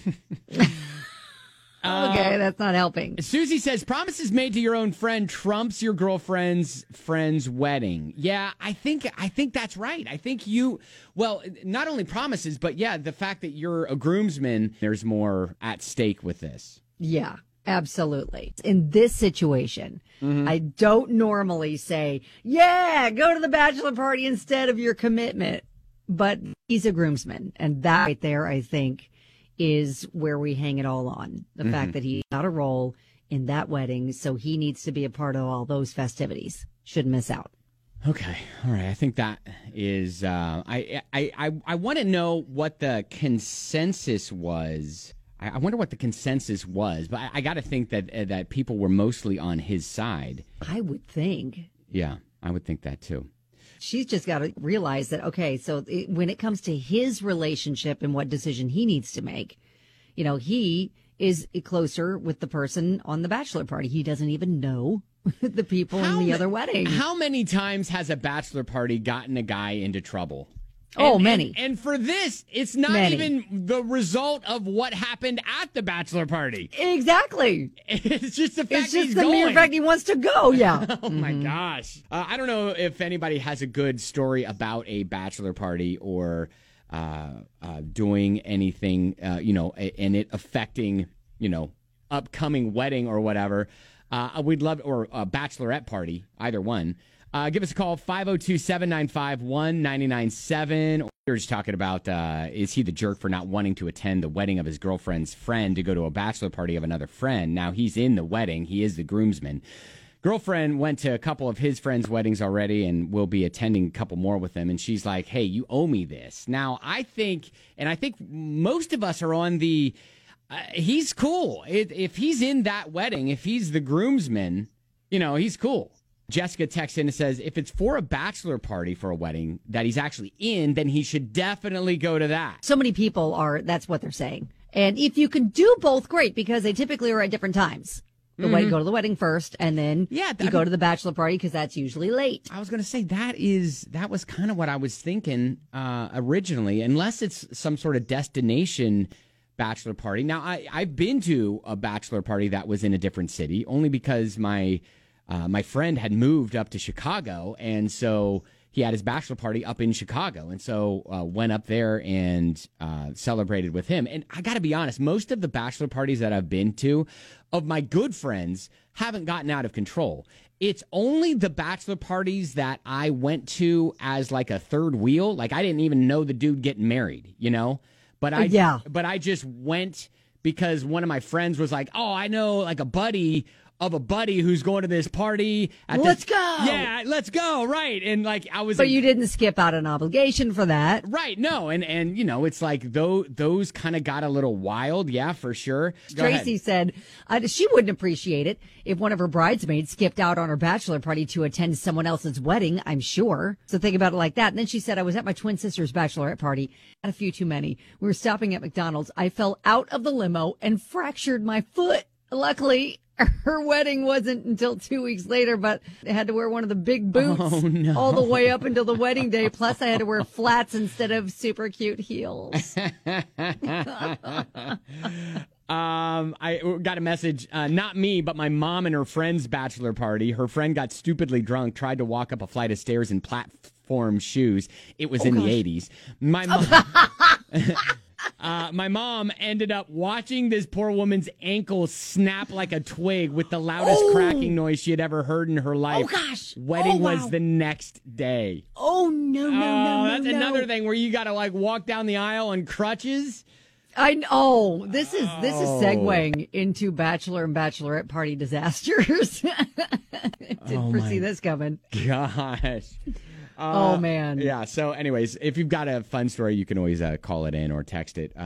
Speaker 2: Okay, that's not helping.
Speaker 1: Susie says, promises made to your own friend trumps your girlfriend's friend's wedding. Yeah, I think that's right. I think not only promises, but yeah, the fact that you're a groomsman, there's more at stake with this.
Speaker 2: Yeah, absolutely. In this situation, I don't normally say, yeah, go to the bachelor party instead of your commitment. But he's a groomsman, and that right there, I think, is where we hang it all on. The fact that he's not a role in that wedding, so he needs to be a part of all those festivities. Shouldn't miss out.
Speaker 1: Okay. All right. I think that is, I want to know what the consensus was. I wonder what the consensus was, but I got to think that people were mostly on his side.
Speaker 2: I would think.
Speaker 1: Yeah, I would think that too.
Speaker 2: She's just got to realize that, okay, so when it comes to his relationship and what decision he needs to make, you know, he is closer with the person on the bachelor party. He doesn't even know the people in the other wedding.
Speaker 1: How many times has a bachelor party gotten a guy into trouble?
Speaker 2: Many.
Speaker 1: And for this, it's not even the result of what happened at the bachelor party.
Speaker 2: Exactly.
Speaker 1: It's just the fact
Speaker 2: it's just
Speaker 1: he's
Speaker 2: the
Speaker 1: going.
Speaker 2: mere fact he wants to go. Yeah.
Speaker 1: Oh my gosh. I don't know if anybody has a good story about a bachelor party or doing anything, and it affecting, upcoming wedding or whatever. We'd love, or a bachelorette party, either one. Give us a call, 502-795-1997. We're just talking about, is he the jerk for not wanting to attend the wedding of his girlfriend's friend to go to a bachelor party of another friend? Now, he's in the wedding. He is the groomsman. Girlfriend went to a couple of his friends' weddings already and will be attending a couple more with them. And she's like, hey, you owe me this. Now, I think most of us are on the, he's cool. If he's in that wedding, if he's the groomsman, he's cool. Jessica texts in and says, if it's for a bachelor party for a wedding that he's actually in, then he should definitely go to that.
Speaker 2: So many people that's what they're saying. And if you can do both, great, because they typically are at different times. The wedding, go to the wedding first, and then you go to the bachelor party because that's usually late.
Speaker 1: I was going to say that was kind of what I was thinking originally, unless it's some sort of destination bachelor party. Now, I've been to a bachelor party that was in a different city, only because my friend had moved up to Chicago, and so he had his bachelor party up in Chicago. And so went up there and celebrated with him. And I got to be honest, most of the bachelor parties that I've been to of my good friends haven't gotten out of control. It's only the bachelor parties that I went to as like a third wheel. Like I didn't even know the dude getting married, you know? But I just went because one of my friends was like, oh, I know like a buddy of a buddy who's going to this party.
Speaker 2: Let's go.
Speaker 1: Yeah, let's go. Right. And like I was.
Speaker 2: But you didn't skip out an obligation for that.
Speaker 1: Right. No. And you know, it's like those kind of got a little wild. Yeah, for sure.
Speaker 2: Tracy said she wouldn't appreciate it if one of her bridesmaids skipped out on her bachelor party to attend someone else's wedding, I'm sure. So think about it like that. And then she said, I was at my twin sister's bachelorette party. Had a few too many. We were stopping at McDonald's. I fell out of the limo and fractured my foot. Luckily, her wedding wasn't until 2 weeks later, but I had to wear one of the big boots all the way up until the wedding day. Plus, I had to wear flats instead of super cute heels.
Speaker 1: I got a message, not me, but my mom and her friend's bachelor party. Her friend got stupidly drunk, tried to walk up a flight of stairs in platform shoes. It was in the 80s. My mom... my mom ended up watching this poor woman's ankle snap like a twig with the loudest cracking noise she had ever heard in her life.
Speaker 2: Oh, gosh.
Speaker 1: Wedding was the next day.
Speaker 2: Oh, no.
Speaker 1: That's another thing where you got to like walk down the aisle on crutches.
Speaker 2: I know. This is segueing into bachelor and bachelorette party disasters. Didn't foresee this coming.
Speaker 1: Gosh.
Speaker 2: Oh, man.
Speaker 1: Yeah. So anyways, if you've got a fun story, you can always call it in or text it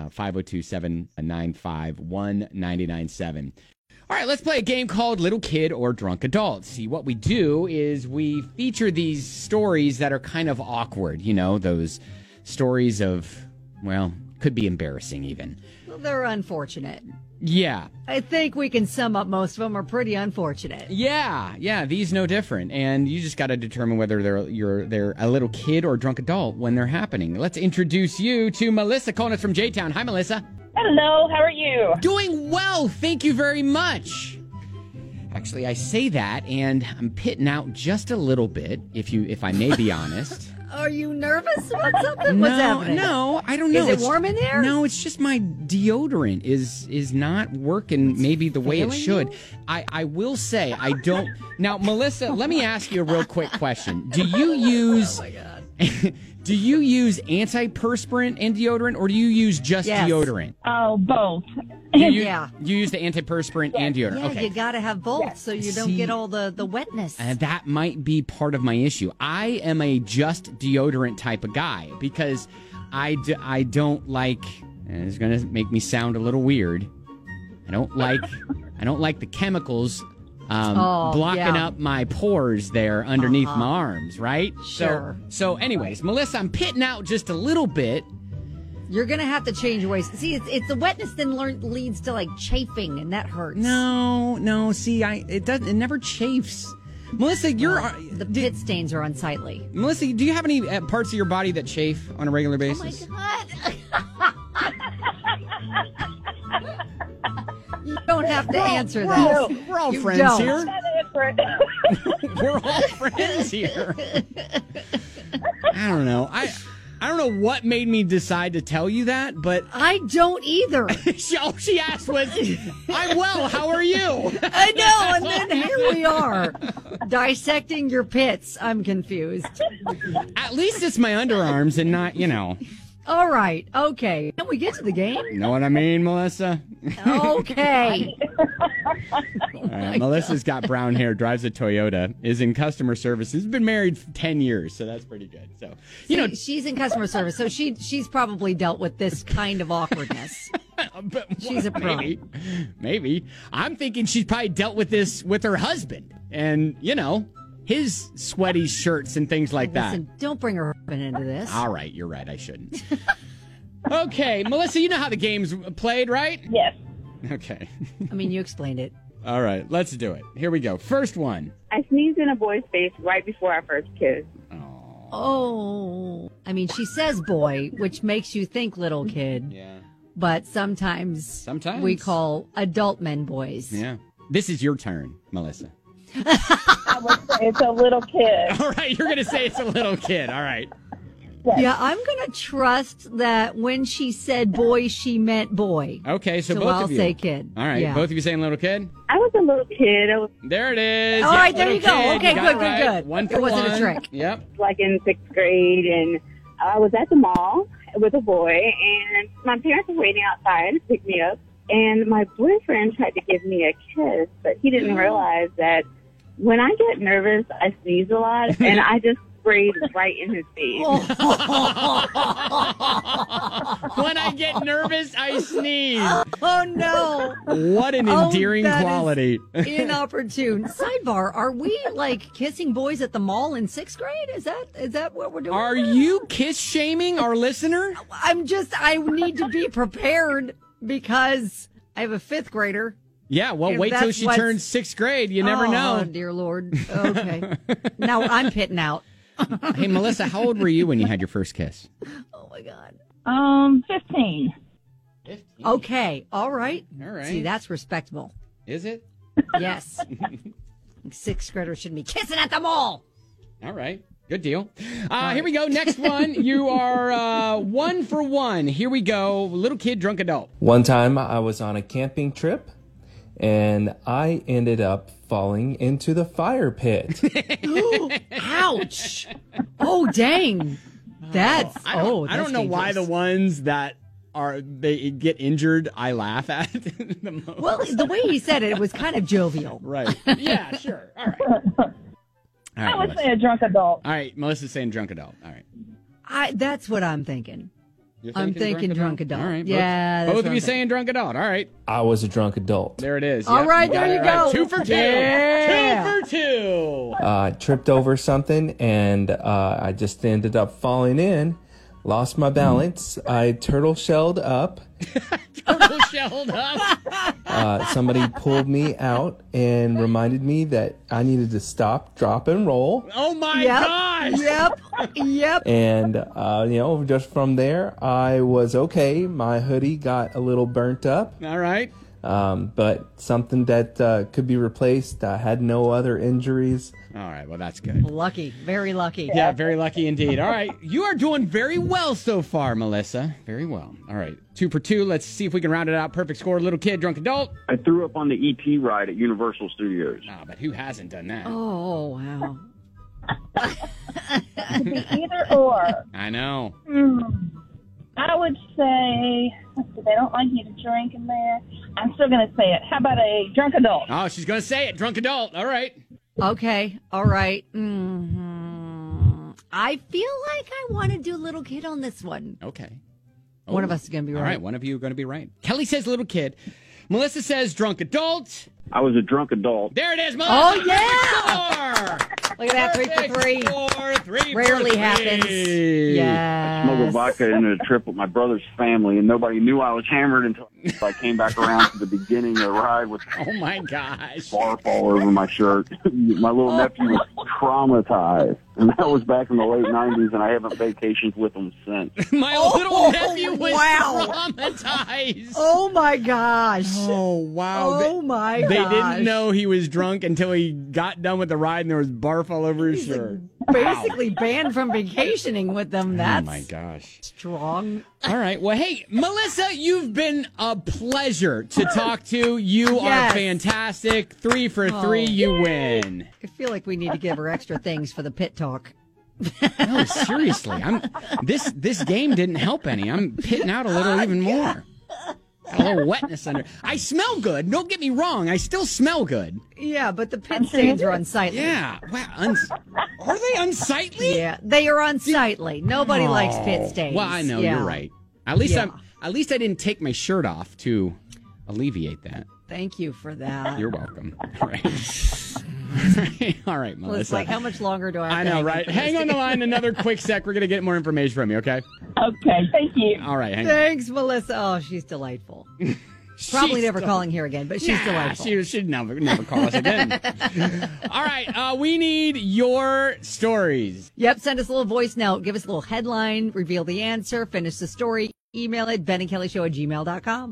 Speaker 1: 502-795-1997. All right, let's play a game called Little Kid or Drunk Adult. See, what we do is we feature these stories that are kind of awkward. You know, those stories of, well, could be embarrassing even.
Speaker 2: Well, they're unfortunate.
Speaker 1: Yeah.
Speaker 2: I think we can sum up most of them are pretty unfortunate.
Speaker 1: Yeah, these no different. And you just got to determine whether they're a little kid or drunk adult when they're happening. Let's introduce you to Melissa calling us from J-Town. Hi, Melissa.
Speaker 17: Hello, how are you?
Speaker 1: Doing well, thank you very much. Actually, I say that, and I'm pitting out just a little bit, if I may be honest.
Speaker 2: Are you nervous about something? What's happening?
Speaker 1: No, I don't know.
Speaker 2: Is it warm in there?
Speaker 1: No, it's just my deodorant is not working maybe the way it should. I will say I don't. Now, Melissa, let me ask you a real quick question. Do you use... Oh, my God. Do you use antiperspirant and deodorant, or do you use just deodorant?
Speaker 17: Oh, both.
Speaker 1: You use the antiperspirant and deodorant.
Speaker 2: Yeah,
Speaker 1: okay.
Speaker 2: You got to have both so you don't get all the wetness.
Speaker 1: That might be part of my issue. I am a just deodorant type of guy because I don't like, and it's going to make me sound a little weird, I don't like the chemicals blocking up my pores there underneath my arms, right?
Speaker 2: Sure.
Speaker 1: So anyways, Melissa, I'm pitting out just a little bit.
Speaker 2: You're going to have to change your ways. See, it's the wetness then leads to like chafing, and that hurts.
Speaker 1: No. See, it never chafes. Melissa,
Speaker 2: the pit stains are unsightly.
Speaker 1: Melissa, do you have any parts of your body that chafe on a regular basis?
Speaker 2: Oh my God. You don't have to answer that.
Speaker 1: We're all friends here. We're all friends here. I don't know. I don't know what made me decide to tell you that, but...
Speaker 2: I don't either.
Speaker 1: All she asked was, I'm well, how are you?
Speaker 2: I know, and then here we are, dissecting your pits. I'm confused.
Speaker 1: At least it's my underarms and not,
Speaker 2: All right, okay. Can we get to the game?
Speaker 1: You know what I mean, Melissa?
Speaker 2: Okay.
Speaker 1: Melissa's got brown hair, drives a Toyota, is in customer service. Has been married 10 years, so that's pretty good. So,
Speaker 2: she's in customer service, so she's probably dealt with this kind of awkwardness. She's a pro.
Speaker 1: Maybe. I'm thinking she's probably dealt with this with her husband. And, his sweaty shirts and things like that.
Speaker 2: Don't bring her husband into this.
Speaker 1: All right, you're right. I shouldn't. Okay, Melissa, you know how the game's played, right?
Speaker 17: Yes.
Speaker 1: Okay.
Speaker 2: I mean, you explained it.
Speaker 1: All right, let's do it. Here we go. First one.
Speaker 17: I sneezed in a boy's face right before our first kiss.
Speaker 2: Oh. I mean, she says boy, which makes you think little kid.
Speaker 1: Yeah.
Speaker 2: But sometimes we call adult men boys.
Speaker 1: Yeah. This is your turn, Melissa.
Speaker 17: I would say it's a little kid.
Speaker 1: All right, you're going to say it's a little kid. All right.
Speaker 17: Yes.
Speaker 2: Yeah, I'm going to trust that when she said boy, she meant boy.
Speaker 1: Okay, so both
Speaker 2: I'll
Speaker 1: of you.
Speaker 2: say kid.
Speaker 1: All right,
Speaker 2: Yeah.
Speaker 1: both of you saying little kid?
Speaker 17: I was a little kid. I was
Speaker 1: There it is.
Speaker 2: All
Speaker 1: Yep,
Speaker 2: right, there
Speaker 1: little
Speaker 2: you go.
Speaker 1: kid.
Speaker 2: Okay,
Speaker 1: got
Speaker 2: good,
Speaker 1: it right.
Speaker 2: good, good.
Speaker 1: One for
Speaker 2: It wasn't a
Speaker 1: one.
Speaker 2: trick.
Speaker 1: Yep.
Speaker 17: like in 6th grade, and I was at the mall with a boy, and my parents were waiting outside to pick me up, and my boyfriend tried to give me a kiss, but he didn't realize that when I get nervous, I sneeze a lot, and I just sprayed right in his face.
Speaker 1: When I get nervous, I sneeze.
Speaker 2: Oh, no.
Speaker 1: What an endearing
Speaker 2: that is
Speaker 1: quality.
Speaker 2: Inopportune. Sidebar, are we like kissing boys at the mall in 6th grade? Is that what we're doing?
Speaker 1: Are you kiss shaming our listener?
Speaker 2: I need to be prepared because I have a 5th grader.
Speaker 1: Yeah, well,
Speaker 2: If
Speaker 1: wait till
Speaker 2: that's
Speaker 1: she
Speaker 2: what's-
Speaker 1: turns 6th grade. You never know.
Speaker 2: Oh, dear Lord. Okay. Now I'm pitting out.
Speaker 1: Hey, Melissa, how old were you when you had your first kiss?
Speaker 2: Oh, my God.
Speaker 17: 15.
Speaker 2: Okay. All right.
Speaker 1: All right.
Speaker 2: See, that's respectable.
Speaker 1: Is it?
Speaker 2: Yes. 6th graders shouldn't be kissing at the mall.
Speaker 1: All right. Good deal. Here we go. Next one. You are 1 for 1. Here we go. Little kid, drunk adult.
Speaker 18: One time I was on a camping trip and I ended up falling into the fire pit.
Speaker 2: Ouch. Oh, dang. That's,
Speaker 1: I don't know why the ones that they get injured, I laugh at the most.
Speaker 2: Well, the way he said it was kind of jovial.
Speaker 1: Right. Yeah, sure. All right. All right,
Speaker 17: I would
Speaker 1: Melissa.
Speaker 17: say a drunk adult.
Speaker 1: All right, Melissa's saying drunk adult. All right.
Speaker 2: That's what I'm thinking.
Speaker 1: You're
Speaker 2: I'm thinking drunk adult.
Speaker 1: All right.
Speaker 2: Yeah.
Speaker 1: Both
Speaker 2: that's
Speaker 1: of
Speaker 2: what
Speaker 1: you
Speaker 2: I'm thinking.
Speaker 1: saying drunk adult. All right.
Speaker 18: I was a drunk adult.
Speaker 1: There it is.
Speaker 2: All
Speaker 1: Yep,
Speaker 2: right,
Speaker 1: got
Speaker 2: there
Speaker 1: it
Speaker 2: you
Speaker 1: right.
Speaker 2: go.
Speaker 1: 2 for 2.
Speaker 2: Yeah.
Speaker 1: 2 for 2.
Speaker 18: Tripped over something and I just ended up falling in, lost my balance. I turtle shelled up.
Speaker 1: Turtle shelled up.
Speaker 18: Somebody pulled me out and reminded me that I needed to stop, drop, and roll.
Speaker 1: Oh my
Speaker 2: Yep.
Speaker 1: gosh.
Speaker 2: Yep.
Speaker 18: And, just from there, I was okay. My hoodie got a little burnt up,
Speaker 1: All right.
Speaker 18: but something that could be replaced. I had no other injuries.
Speaker 1: All right. Well, that's good.
Speaker 2: Lucky. Very lucky.
Speaker 1: Yeah, very lucky indeed. All right. You are doing very well so far, Melissa. Very well. All right. 2 for 2. Let's see if we can round it out. Perfect score. Little kid, drunk adult.
Speaker 19: I threw up on the E.T. ride at Universal Studios.
Speaker 1: Ah, but who hasn't done that?
Speaker 2: Oh, wow.
Speaker 17: Either or.
Speaker 1: I know.
Speaker 17: I would say, they don't like you to drink in there. I'm still going to say it. How about a drunk adult?
Speaker 1: Oh, she's going to say it. Drunk adult. All right.
Speaker 2: Okay. All right. I feel like I want to do little kid on this one.
Speaker 1: Okay.
Speaker 2: One of us is going to be
Speaker 1: All
Speaker 2: right.
Speaker 1: right. One of you are going to be right. Kelly says little kid. Melissa says drunk adult.
Speaker 19: I was a drunk adult.
Speaker 1: There it is, Melissa.
Speaker 2: Oh,
Speaker 1: Perfect
Speaker 2: yeah.
Speaker 1: score.
Speaker 2: Look at that. 3 for 3.
Speaker 1: Score. 3
Speaker 2: Rarely
Speaker 1: for 3.
Speaker 2: happens.
Speaker 19: I smuggled
Speaker 2: Yes.
Speaker 19: vodka into a trip with my brother's family, and nobody knew I was hammered until I came back around to the beginning of the ride with
Speaker 1: Oh, my gosh.
Speaker 19: barf all over my shirt. My little nephew was traumatized, and that was back in the late 90s, and I haven't vacationed with him since.
Speaker 1: My little nephew was
Speaker 2: wow.
Speaker 1: traumatized.
Speaker 2: Oh, my gosh.
Speaker 1: Oh, wow.
Speaker 2: Oh, my
Speaker 1: They
Speaker 2: gosh.
Speaker 1: didn't know he was drunk until he got done with the ride and there was barf all over his shirt.
Speaker 2: Basically banned from vacationing with them. That's
Speaker 1: Oh, my gosh.
Speaker 2: strong.
Speaker 1: All right. Well, hey, Melissa, you've been a pleasure to talk to. You
Speaker 2: Yes.
Speaker 1: are fantastic. 3 for 3. You win.
Speaker 2: I feel like we need to give her extra things for the pit talk.
Speaker 1: No, seriously. This game didn't help any. I'm pitting out a little even more. Got a little wetness under. I smell good. Don't get me wrong. I still smell good.
Speaker 2: Yeah, but the pit stains are unsightly.
Speaker 1: Yeah. Wow. Are they unsightly?
Speaker 2: Yeah, they are unsightly. Nobody likes pit stains.
Speaker 1: Well, I know
Speaker 2: Yeah.
Speaker 1: you're right. At least
Speaker 2: Yeah.
Speaker 1: I didn't take my shirt off to alleviate that.
Speaker 2: Thank you for that.
Speaker 1: You're welcome. All right. All right,
Speaker 2: Well, it's
Speaker 1: Melissa.
Speaker 2: like, how much longer do I have
Speaker 1: I
Speaker 2: to
Speaker 1: know,
Speaker 2: hang
Speaker 1: right?
Speaker 2: for
Speaker 1: Hang
Speaker 2: this?
Speaker 1: on the line another quick sec. We're going to get more information from you, okay?
Speaker 17: Okay, thank you.
Speaker 1: All right, hang on.
Speaker 2: Thanks, Melissa. Oh, she's delightful. Probably
Speaker 1: She's
Speaker 2: never
Speaker 1: still-
Speaker 2: calling here again, but she's delightful.
Speaker 1: She'd never call us again. All right, we need your stories.
Speaker 2: Yep, send us a little voice note. Give us a little headline, reveal the answer, finish the story. Email it, benandkellyshow@gmail.com.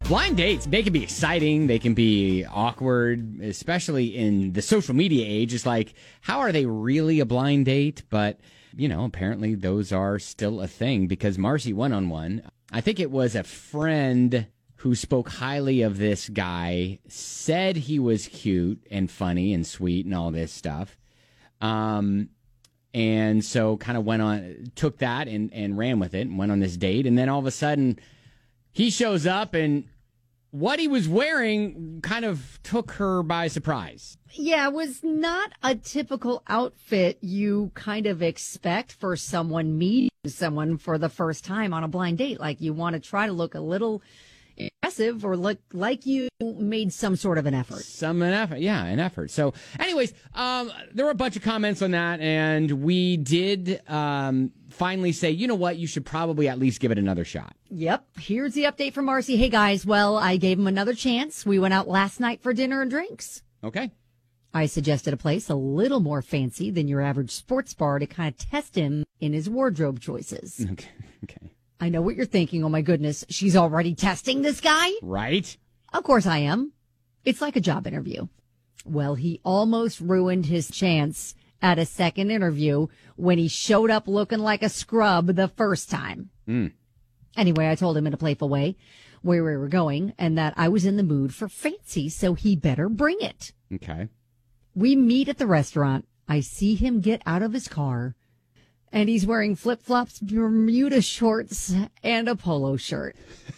Speaker 1: Blind dates, they can be exciting. They can be awkward, especially in the social media age. It's like, how are they really a blind date? But, apparently those are still a thing because Marcy went on one. I think it was a friend who spoke highly of this guy, said he was cute and funny and sweet and all this stuff. And so kind of took that and ran with it and went on this date. And then all of a sudden he shows up and what he was wearing kind of took her by surprise.
Speaker 2: Yeah, it was not a typical outfit you kind of expect for someone meeting someone for the first time on a blind date. Like you want to try to look a little impressive or look like you made some sort of an effort.
Speaker 1: An effort. So anyways, there were a bunch of comments on that, and we did finally say, you know what, you should probably at least give it another shot.
Speaker 2: Yep. Here's the update from Marcy. Hey, guys. Well, I gave him another chance. We went out last night for dinner and drinks.
Speaker 1: Okay.
Speaker 2: I suggested a place a little more fancy than your average sports bar to kind of test him in his wardrobe choices.
Speaker 1: Okay.
Speaker 2: I know what you're thinking. Oh, my goodness. She's already testing this guy?
Speaker 1: Right.
Speaker 2: Of course I am. It's like a job interview. Well, he almost ruined his chance at a second interview when he showed up looking like a scrub the first time. Anyway, I told him in a playful way where we were going and that I was in the mood for fancy, so he better bring it.
Speaker 1: Okay.
Speaker 2: We meet at the restaurant. I see him get out of his car, and he's wearing flip-flops, Bermuda shorts, and a polo shirt.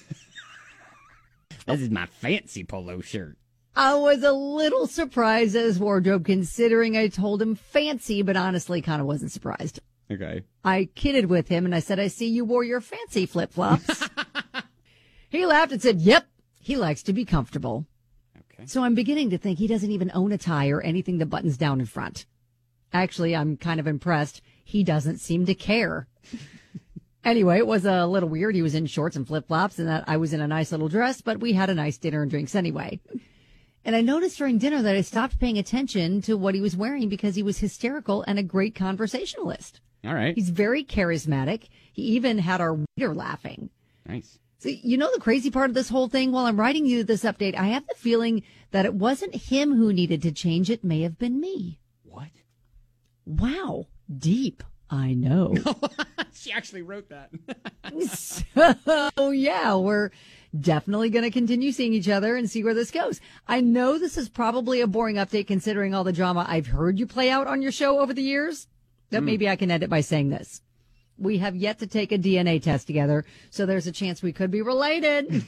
Speaker 1: This is my fancy polo shirt.
Speaker 2: I was a little surprised at his wardrobe, considering I told him fancy, but honestly kind of wasn't surprised.
Speaker 1: Okay.
Speaker 2: I kidded with him, and I said, I see you wore your fancy flip-flops. He laughed and said, yep, he likes to be comfortable. Okay. So I'm beginning to think he doesn't even own a tie or anything that buttons down in front. Actually, I'm kind of impressed. He doesn't seem to care. Anyway, it was a little weird. He was in shorts and flip-flops and that I was in a nice little dress, but we had a nice dinner and drinks anyway. And I noticed during dinner that I stopped paying attention to what he was wearing because he was hysterical and a great conversationalist.
Speaker 1: All right.
Speaker 2: He's very charismatic. He even had our waiter laughing.
Speaker 1: Nice.
Speaker 2: So, you know the crazy part of this whole thing? While I'm writing you this update, I have the feeling that it wasn't him who needed to change. It may have been me.
Speaker 1: What?
Speaker 2: Wow. Deep. I know.
Speaker 1: She actually wrote that.
Speaker 2: So, yeah, we're definitely going to continue seeing each other and see where this goes. I know this is probably a boring update considering all the drama I've heard you play out on your show over the years. But maybe I can end it by saying this. We have yet to take a DNA test together, so there's a chance we could be related.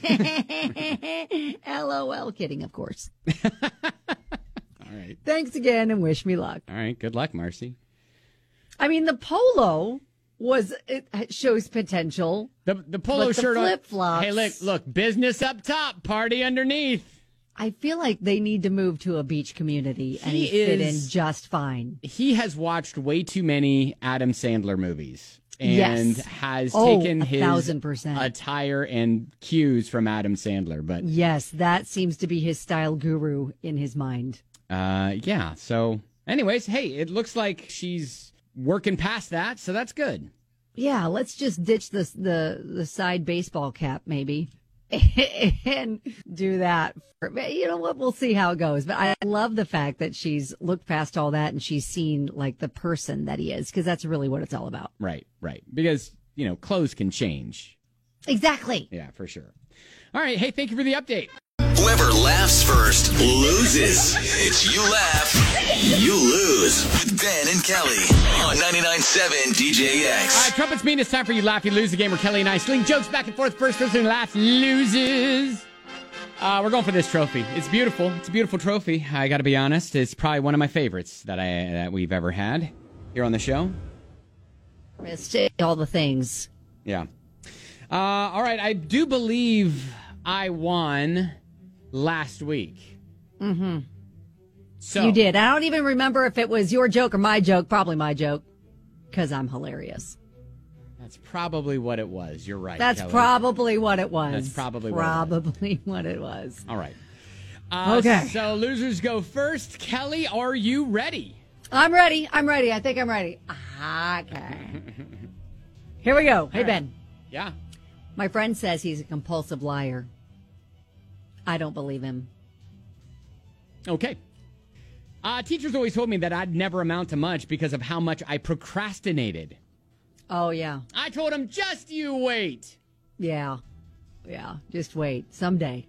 Speaker 2: LOL. Kidding, of course.
Speaker 1: All right.
Speaker 2: Thanks again and wish me luck.
Speaker 1: All right. Good luck, Marcy.
Speaker 2: I mean, the polo it shows potential.
Speaker 1: The polo
Speaker 2: but
Speaker 1: shirt
Speaker 2: the
Speaker 1: on.
Speaker 2: flip-flops.
Speaker 1: Hey, look, business up top, party underneath.
Speaker 2: I feel like they need to move to a beach community and he fit in just fine.
Speaker 1: He has watched way too many Adam Sandler movies and has taken his
Speaker 2: 1,000%
Speaker 1: attire and cues from Adam Sandler. But
Speaker 2: yes, that seems to be his style guru in his mind.
Speaker 1: Yeah. So anyways, hey, it looks like she's working past that. So that's good.
Speaker 2: Yeah. Let's just ditch the side baseball cap maybe. And do that. You know what? We'll see how it goes. But I love the fact that she's looked past all that and she's seen like the person that he is, because that's really what it's all about.
Speaker 1: Right. Because, clothes can change.
Speaker 2: Exactly.
Speaker 1: Yeah, for sure. All right. Hey, thank you for the update.
Speaker 4: Whoever laughs first loses. It's You Laugh, You Lose with Ben and Kelly on 99.7 DJX.
Speaker 1: All right, trumpets mean it's time for You Laugh, You Lose, the game where Kelly and I sling jokes back and forth. First person who laughs loses. We're going for this trophy. It's beautiful. It's a beautiful trophy. I got to be honest. It's probably one of my favorites that we've ever had here on the show.
Speaker 2: All the things.
Speaker 1: Yeah. All right. I do believe I won last week.
Speaker 2: Mm-hmm.
Speaker 1: So
Speaker 2: you did. I don't even remember if it was your joke or my joke. Probably my joke, because I'm hilarious.
Speaker 1: That's probably what it was. You're right.
Speaker 2: That's
Speaker 1: Kelly.
Speaker 2: Probably what it was.
Speaker 1: That's probably
Speaker 2: what it was.
Speaker 1: All right.
Speaker 2: Okay.
Speaker 1: So losers go first. Kelly, are you ready?
Speaker 2: I'm ready. I think I'm ready. Okay. Here we go. Hey, Ben.
Speaker 1: Yeah.
Speaker 2: My friend says he's a compulsive liar. I don't believe him.
Speaker 1: Okay. Teachers always told me that I'd never amount to much because of how much I procrastinated.
Speaker 2: Oh, yeah.
Speaker 1: I told him, just you wait.
Speaker 2: Yeah. Yeah. Just wait. Someday,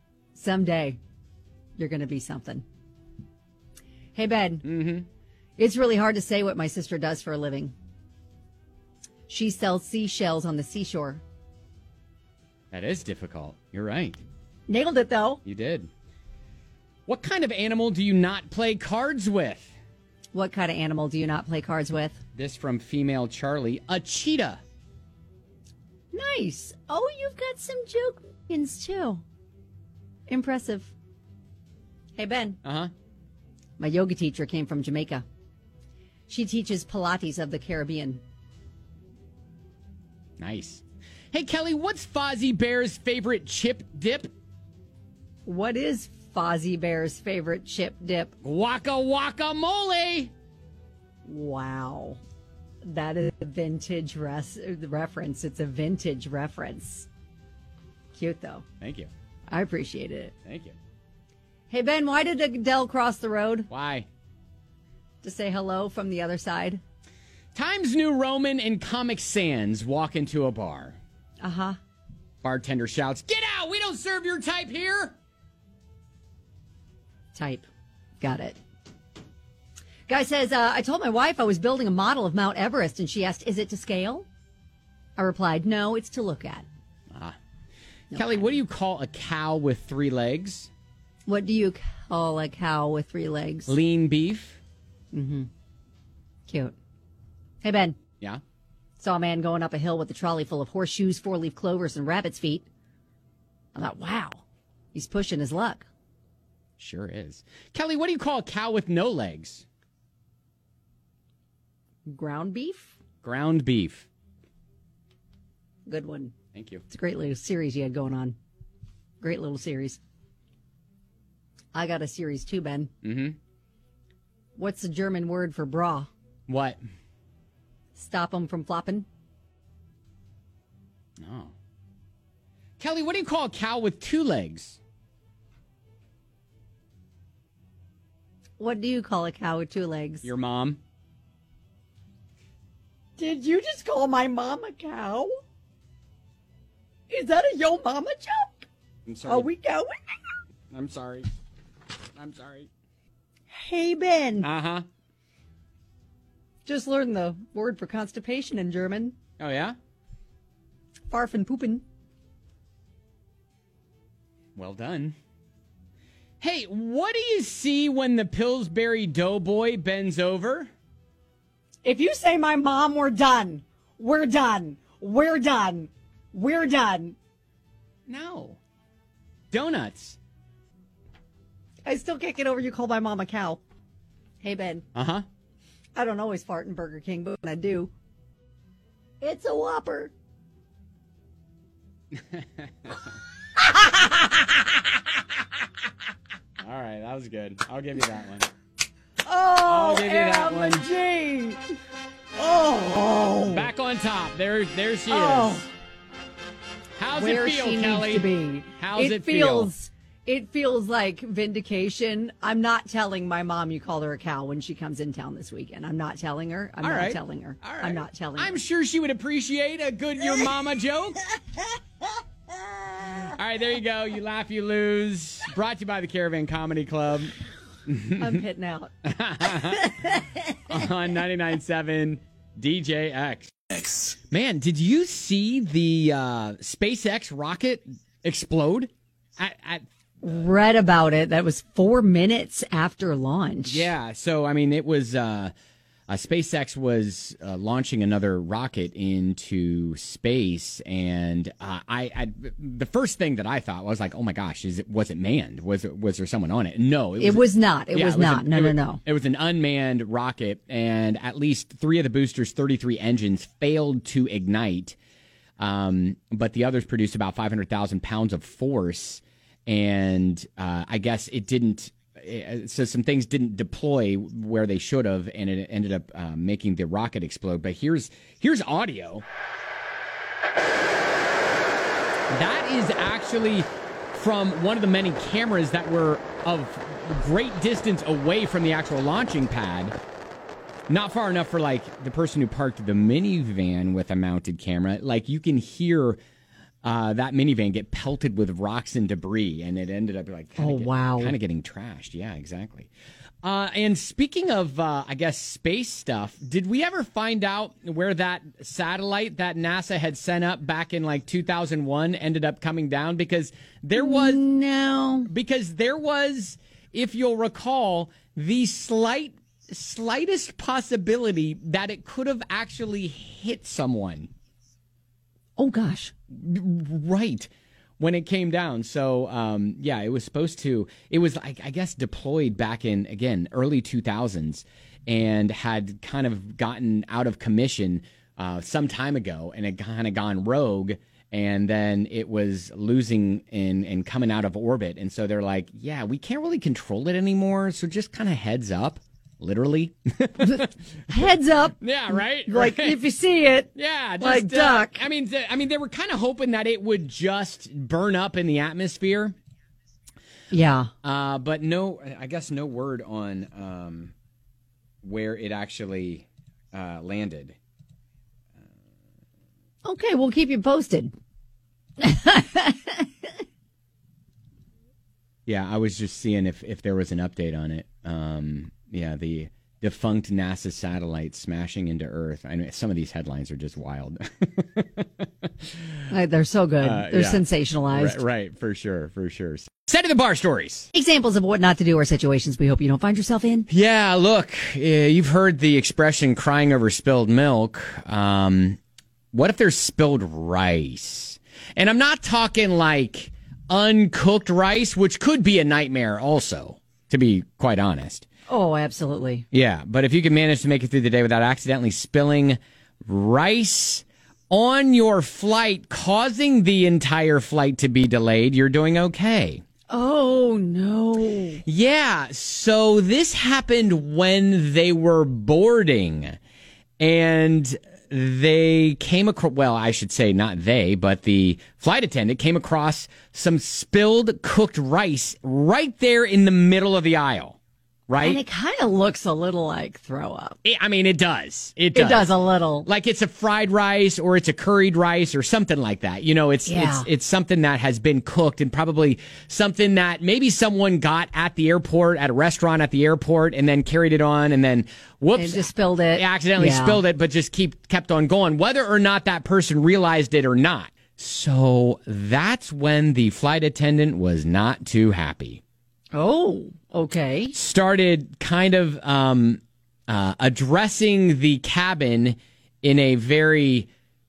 Speaker 2: you're going to be something. Hey, Ben.
Speaker 1: Mm-hmm.
Speaker 2: It's really hard to say what my sister does for a living. She sells seashells on the seashore.
Speaker 1: That is difficult. You're right.
Speaker 2: Nailed it, though.
Speaker 1: You did. What kind of animal do you not play cards with?
Speaker 2: What kind of animal do you not play cards with?
Speaker 1: This from female Charlie. A cheetah.
Speaker 2: Nice. Oh, you've got some joke ins too. Impressive. Hey, Ben.
Speaker 1: Uh-huh.
Speaker 2: My yoga teacher came from Jamaica. She teaches Pilates of the Caribbean.
Speaker 1: Nice. Hey, Kelly, what's Fozzie Bear's favorite chip dip?
Speaker 2: What is Fozzie Bear's favorite chip dip?
Speaker 1: Waka guacamole.
Speaker 2: Wow. That is a vintage reference. It's a vintage reference. Cute, though.
Speaker 1: Thank you.
Speaker 2: I appreciated it.
Speaker 1: Thank you.
Speaker 2: Hey, Ben, why did Adele cross the road?
Speaker 1: Why?
Speaker 2: To say hello from the other side.
Speaker 1: Times New Roman and Comic Sans walk into a bar.
Speaker 2: Uh-huh.
Speaker 1: Bartender shouts, "Get out! We don't serve your type here!"
Speaker 2: Type. Got it. Guy says, I told my wife I was building a model of Mount Everest, and she asked, is it to scale? I replied, no, it's to look at.
Speaker 1: Kelly, what do you call a cow with 3 legs?
Speaker 2: What do you call a cow with 3 legs?
Speaker 1: Lean beef.
Speaker 2: Mm-hmm. Cute. Hey, Ben.
Speaker 1: Yeah?
Speaker 2: Saw a man going up a hill with a trolley full of horseshoes, 4-leaf clovers, and rabbit's feet. I thought, wow, he's pushing his luck.
Speaker 1: Sure is. Kelly, what do you call a cow with no legs?
Speaker 2: Ground beef?
Speaker 1: Ground beef.
Speaker 2: Good one.
Speaker 1: Thank you.
Speaker 2: It's a great little series you had going on. Great little series. I got a series too, Ben.
Speaker 1: Mm-hmm.
Speaker 2: What's the German word for bra?
Speaker 1: What?
Speaker 2: Stop them from flopping.
Speaker 1: Oh. Kelly, what do you call a cow with 2 legs?
Speaker 2: What do you call a cow with 2 legs?
Speaker 1: Your mom.
Speaker 2: Did you just call my mom a cow? Is that a yo mama joke?
Speaker 1: I'm sorry.
Speaker 2: Are we going?
Speaker 1: I'm sorry. I'm sorry.
Speaker 2: Hey, Ben.
Speaker 1: Uh-huh.
Speaker 2: Just learned the word for constipation in German.
Speaker 1: Oh, yeah?
Speaker 2: Farfen poopin'.
Speaker 1: Well done. Hey, what do you see when the Pillsbury Doughboy bends over?
Speaker 2: If you say my mom, we're done. We're done. We're done. We're done.
Speaker 1: No. Donuts.
Speaker 2: I still can't get over you call my mom a cow. Hey, Ben.
Speaker 1: Uh-huh.
Speaker 2: I don't always fart in Burger King, but when I do, it's a Whopper.
Speaker 1: All right, that was good. I'll give you that one.
Speaker 2: Oh,
Speaker 1: I'll give you that one.
Speaker 2: G. Oh.
Speaker 1: Back on top. There she
Speaker 2: Oh.
Speaker 1: is. How's
Speaker 2: Where
Speaker 1: it feel,
Speaker 2: she
Speaker 1: Kelly?
Speaker 2: needs to be.
Speaker 1: How's it feel?
Speaker 2: It feels like vindication. I'm not telling my mom you called her a cow when she comes in town this weekend. I'm not telling her. I'm not telling her.
Speaker 1: All right.
Speaker 2: I'm not telling her.
Speaker 1: I'm sure she would appreciate a good your mama joke. All right, there you go. You laugh, you lose. Brought to you by the Caravan Comedy Club.
Speaker 2: I'm hitting out.
Speaker 1: On 99.7 DJX. Man, did you see the SpaceX rocket explode?
Speaker 2: Read about it. That was 4 minutes after launch.
Speaker 1: Yeah, so, I mean, it was... SpaceX was launching another rocket into space, and I the first thing that I thought was like, oh my gosh, was it manned? Was there someone on it? No,
Speaker 2: it was not. It was not. No.
Speaker 1: It was an unmanned rocket, and at least 3 of the boosters' 33 engines failed to ignite, but the others produced about 500,000 pounds of force, and I guess it didn't. So some things didn't deploy where they should have, and it ended up making the rocket explode. But here's audio. That is actually from one of the many cameras that were of great distance away from the actual launching pad. Not far enough for, like, the person who parked the minivan with a mounted camera. Like, you can hear that minivan get pelted with rocks and debris, and it ended up, like, kind of getting trashed. Yeah, exactly. And speaking of, I guess, space stuff, did we ever find out where that satellite that NASA had sent up back in, like, 2001 ended up coming down? Because there was...
Speaker 2: No.
Speaker 1: Because there was, if you'll recall, the slightest possibility that it could have actually hit someone.
Speaker 2: Oh, gosh.
Speaker 1: Right. When it came down. So, yeah, it was supposed to, it was, I guess, deployed back in, again, early 2000s and had kind of gotten out of commission some time ago and had kind of gone rogue. And then it was losing and coming out of orbit. And so they're like, yeah, we can't really control it anymore. So just kind of heads up. Literally.
Speaker 2: Heads up.
Speaker 1: Yeah, right?
Speaker 2: Like,
Speaker 1: right.
Speaker 2: if you see it.
Speaker 1: Yeah. Just,
Speaker 2: like duck.
Speaker 1: I mean, they were kind of hoping that it would just burn up in the atmosphere.
Speaker 2: Yeah.
Speaker 1: But no, I guess no word on where it actually landed.
Speaker 2: Okay, we'll keep you posted.
Speaker 1: Yeah, I was just seeing if there was an update on it. Yeah, the defunct NASA satellite smashing into Earth. I know some of these headlines are just wild.
Speaker 2: They're so good. They're sensationalized.
Speaker 1: Right, for sure. Set of the bar stories.
Speaker 2: Examples of what not to do or situations we hope you don't find yourself in.
Speaker 1: Yeah, look, you've heard the expression crying over spilled milk. What if there's spilled rice? And I'm not talking like uncooked rice, which could be a nightmare also, to be quite honest.
Speaker 2: Oh, absolutely.
Speaker 1: Yeah, but if you can manage to make it through the day without accidentally spilling rice on your flight, causing the entire flight to be delayed, you're doing okay.
Speaker 2: Oh, no.
Speaker 1: Yeah, so this happened when they were boarding, and they came across, well, I should say not they, but the flight attendant came across some spilled cooked rice right there in the middle of the aisle. Right?
Speaker 2: And it kind of looks a little like throw up.
Speaker 1: I mean, it does. It
Speaker 2: does a little.
Speaker 1: Like it's a fried rice or it's a curried rice or something like that. You know, it's something that has been cooked and probably something that maybe someone got at the airport, at a restaurant at the airport, and then carried it on and then, whoops.
Speaker 2: And just spilled it.
Speaker 1: Accidentally spilled it, but just kept on going, whether or not that person realized it or not. So that's when the flight attendant was not too happy.
Speaker 2: Oh, okay.
Speaker 1: Started kind of addressing the cabin in a very,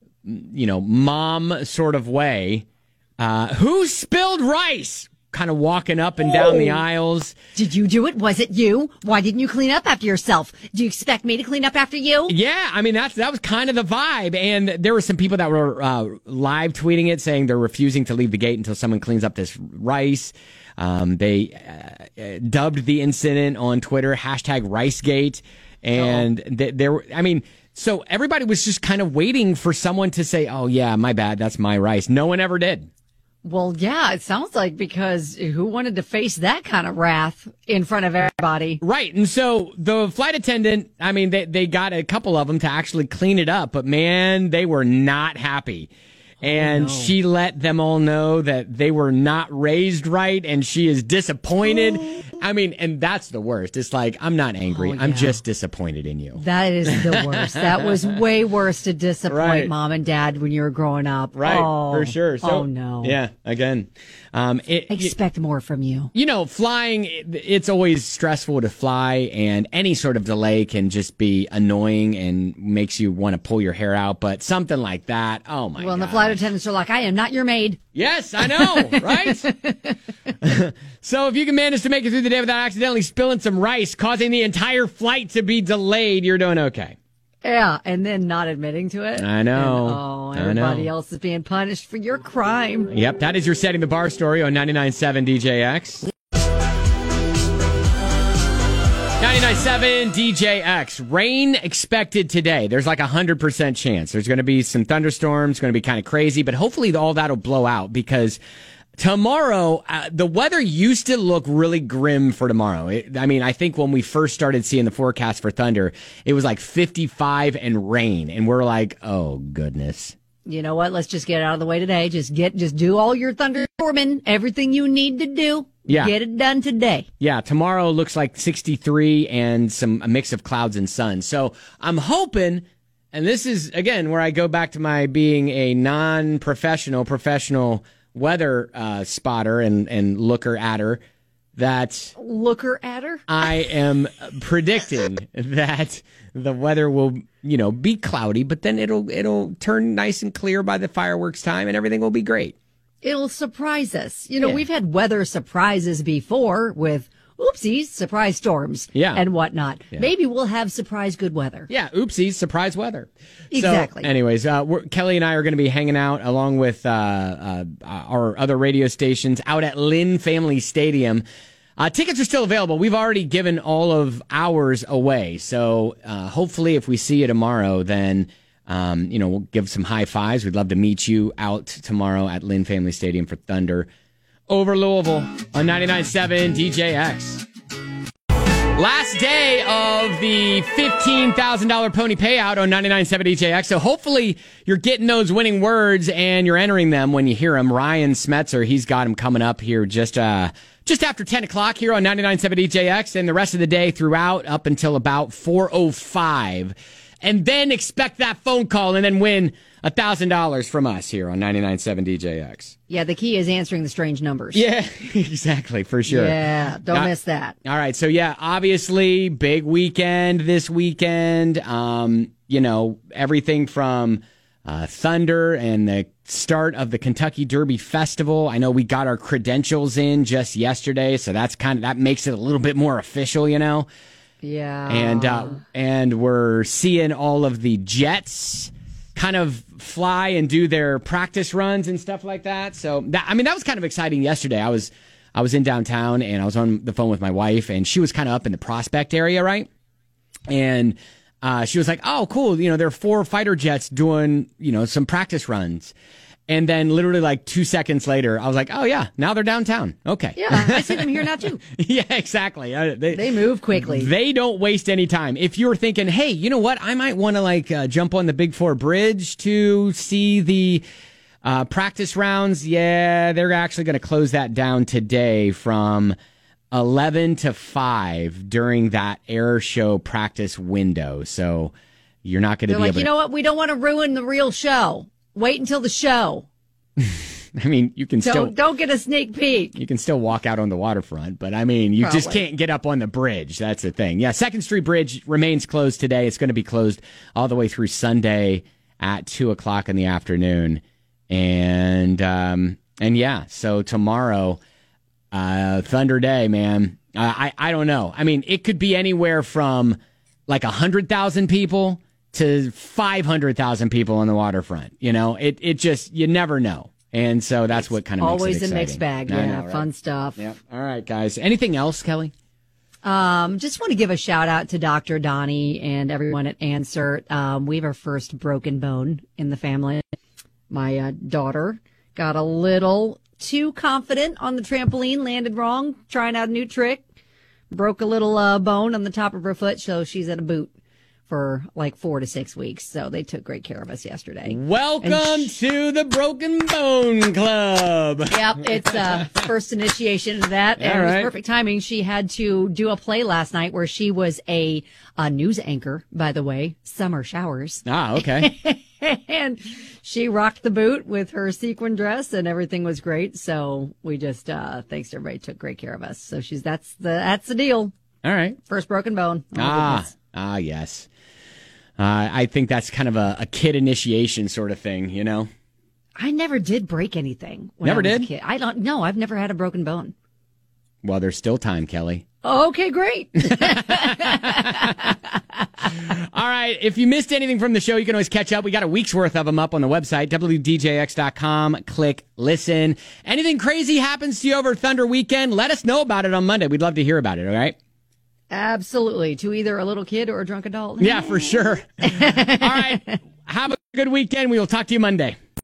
Speaker 1: mom sort of way. Who spilled rice? Kind of walking up and down the aisles.
Speaker 2: Did you do it? Was it you? Why didn't you clean up after yourself? Do you expect me to clean up after you?
Speaker 1: Yeah, I mean, that was kind of the vibe. And there were some people that were live tweeting it, saying they're refusing to leave the gate until someone cleans up this rice. They dubbed the incident on Twitter #RiceGate. And so everybody was just kind of waiting for someone to say, oh, yeah, my bad. That's my rice. No one ever did.
Speaker 2: Well, yeah, it sounds like because who wanted to face that kind of wrath in front of everybody?
Speaker 1: Right. And so the flight attendant, I mean, they got a couple of them to actually clean it up, but man, they were not happy. And she let them all know that they were not raised right, and she is disappointed. I mean, and that's the worst. It's like, I'm not angry. I'm just disappointed in you.
Speaker 2: That is the worst. That was way worse to disappoint mom and dad when you were growing up.
Speaker 1: Right, for sure. So,
Speaker 2: no.
Speaker 1: Yeah, again.
Speaker 2: Expect more from you.
Speaker 1: Flying, it's always stressful to fly, and any sort of delay can just be annoying and makes you want to pull your hair out. But something like that, oh my God.
Speaker 2: Well, and the flight attendants are like, I am not your maid.
Speaker 1: Yes, I know, right? So if you can manage to make it through the day without accidentally spilling some rice, causing the entire flight to be delayed, you're doing okay.
Speaker 2: Yeah, and then not admitting to it.
Speaker 1: I know.
Speaker 2: And, everybody else is being punished for your crime.
Speaker 1: Yep, that is your Setting the Bar story on 99.7 DJX. 99.7 DJX. Rain expected today. There's like 100% chance. There's going to be some thunderstorms, going to be kind of crazy, but hopefully all that'll blow out because Tomorrow, the weather used to look really grim for tomorrow. I think when we first started seeing the forecast for thunder, it was like 55 and rain. And we're like, oh, goodness.
Speaker 2: You know what? Let's just get out of the way today. Just do all your thunderstorming, everything you need to do.
Speaker 1: Yeah.
Speaker 2: Get it done today.
Speaker 1: Yeah, tomorrow looks like 63 and a mix of clouds and sun. So I'm hoping, and this is, again, where I go back to my being a professional weather spotter and looker at her, that
Speaker 2: looker at her.
Speaker 1: I am predicting that the weather will, be cloudy, but then it'll turn nice and clear by the fireworks time, and everything will be great.
Speaker 2: It'll surprise us. We've had weather surprises before with oopsies, surprise storms, and whatnot. Yeah. Maybe we'll have surprise good weather.
Speaker 1: Yeah, oopsies, surprise weather.
Speaker 2: Exactly.
Speaker 1: So, anyways, Kelly and I are going to be hanging out along with our other radio stations out at Lynn Family Stadium. Tickets are still available. We've already given all of ours away. So hopefully if we see you tomorrow, then we'll give some high fives. We'd love to meet you out tomorrow at Lynn Family Stadium for Thunder over Louisville on 99.7 DJX. Last day of the $15,000 pony payout on 99.7 DJX. So hopefully you're getting those winning words and you're entering them when you hear them. Ryan Smetzer, he's got them coming up here just after 10 o'clock here on 99.7 DJX, and the rest of the day throughout up until about 4:05. And then expect that phone call and then win $1,000 from us here on 99.7 DJX.
Speaker 2: Yeah, the key is answering the strange numbers.
Speaker 1: Yeah, exactly, for sure.
Speaker 2: Yeah, don't miss that.
Speaker 1: All right, so obviously, big weekend this weekend. Everything from Thunder and the start of the Kentucky Derby Festival. I know we got our credentials in just yesterday, so that makes it a little bit more official,
Speaker 2: Yeah.
Speaker 1: And we're seeing all of the jets kind of fly and do their practice runs and stuff like that. So that was kind of exciting yesterday. I was in downtown and I was on the phone with my wife, and she was kind of up in the Prospect area, right? And she was like, "Oh, cool. There are 4 fighter jets doing, some practice runs." And then literally like 2 seconds later, I was like, "Oh, yeah, now they're downtown." Okay.
Speaker 2: Yeah, I see them here now, too.
Speaker 1: Yeah, exactly.
Speaker 2: They move quickly.
Speaker 1: They don't waste any time. If you're thinking, hey, you know what? I might want to jump on the Big 4 bridge to see the practice rounds. Yeah, they're actually going to close that down today from 11 to 5 during that air show practice window. So you're not going to be able to...
Speaker 2: you know what? We don't want to ruin the real show. Wait until the show.
Speaker 1: You can
Speaker 2: don't get a sneak peek.
Speaker 1: You can still walk out on the waterfront, but you just can't get up on the bridge. That's the thing. Yeah, 2nd Street Bridge remains closed today. It's going to be closed all the way through Sunday at 2:00 in the afternoon. And so tomorrow, Thunder Day, man. I don't know. It could be anywhere from 100,000 people to 500,000 people on the waterfront. It just, you never know. And so that's what kind of makes it
Speaker 2: always
Speaker 1: exciting.
Speaker 2: a mixed bag. Yeah, right? Fun stuff.
Speaker 1: Yep. All right, guys. Anything else, Kelly?
Speaker 2: Just want to give a shout out to Dr. Donnie and everyone at Ansert. We have our first broken bone in the family. My daughter got a little too confident on the trampoline, landed wrong, trying out a new trick, broke a little bone on the top of her foot, so she's at a boot for 4 to 6 weeks. So they took great care of us yesterday.
Speaker 1: Welcome to the Broken Bone Club.
Speaker 2: Yep, it's first initiation of that. And it was perfect timing. She had to do a play last night where she was a news anchor, by the way, summer showers.
Speaker 1: Ah, okay.
Speaker 2: And she rocked the boot with her sequin dress and everything was great. So we just, thanks to everybody, took great care of us. So that's the deal.
Speaker 1: All right.
Speaker 2: First broken bone.
Speaker 1: Yes. I think that's kind of a kid initiation sort of thing,
Speaker 2: I never did break anything when
Speaker 1: never
Speaker 2: I was
Speaker 1: did?
Speaker 2: a kid. I don't know. I've never had a broken bone.
Speaker 1: Well, there's still time, Kelly.
Speaker 2: Okay, great.
Speaker 1: All right. If you missed anything from the show, you can always catch up. We got a week's worth of them up on the website, WDJX.com. Click listen. Anything crazy happens to you over Thunder weekend, let us know about it on Monday. We'd love to hear about it, all right?
Speaker 2: Absolutely. To either a little kid or a drunk adult.
Speaker 1: Yeah, for sure. All right. Have a good weekend. We will talk to you Monday.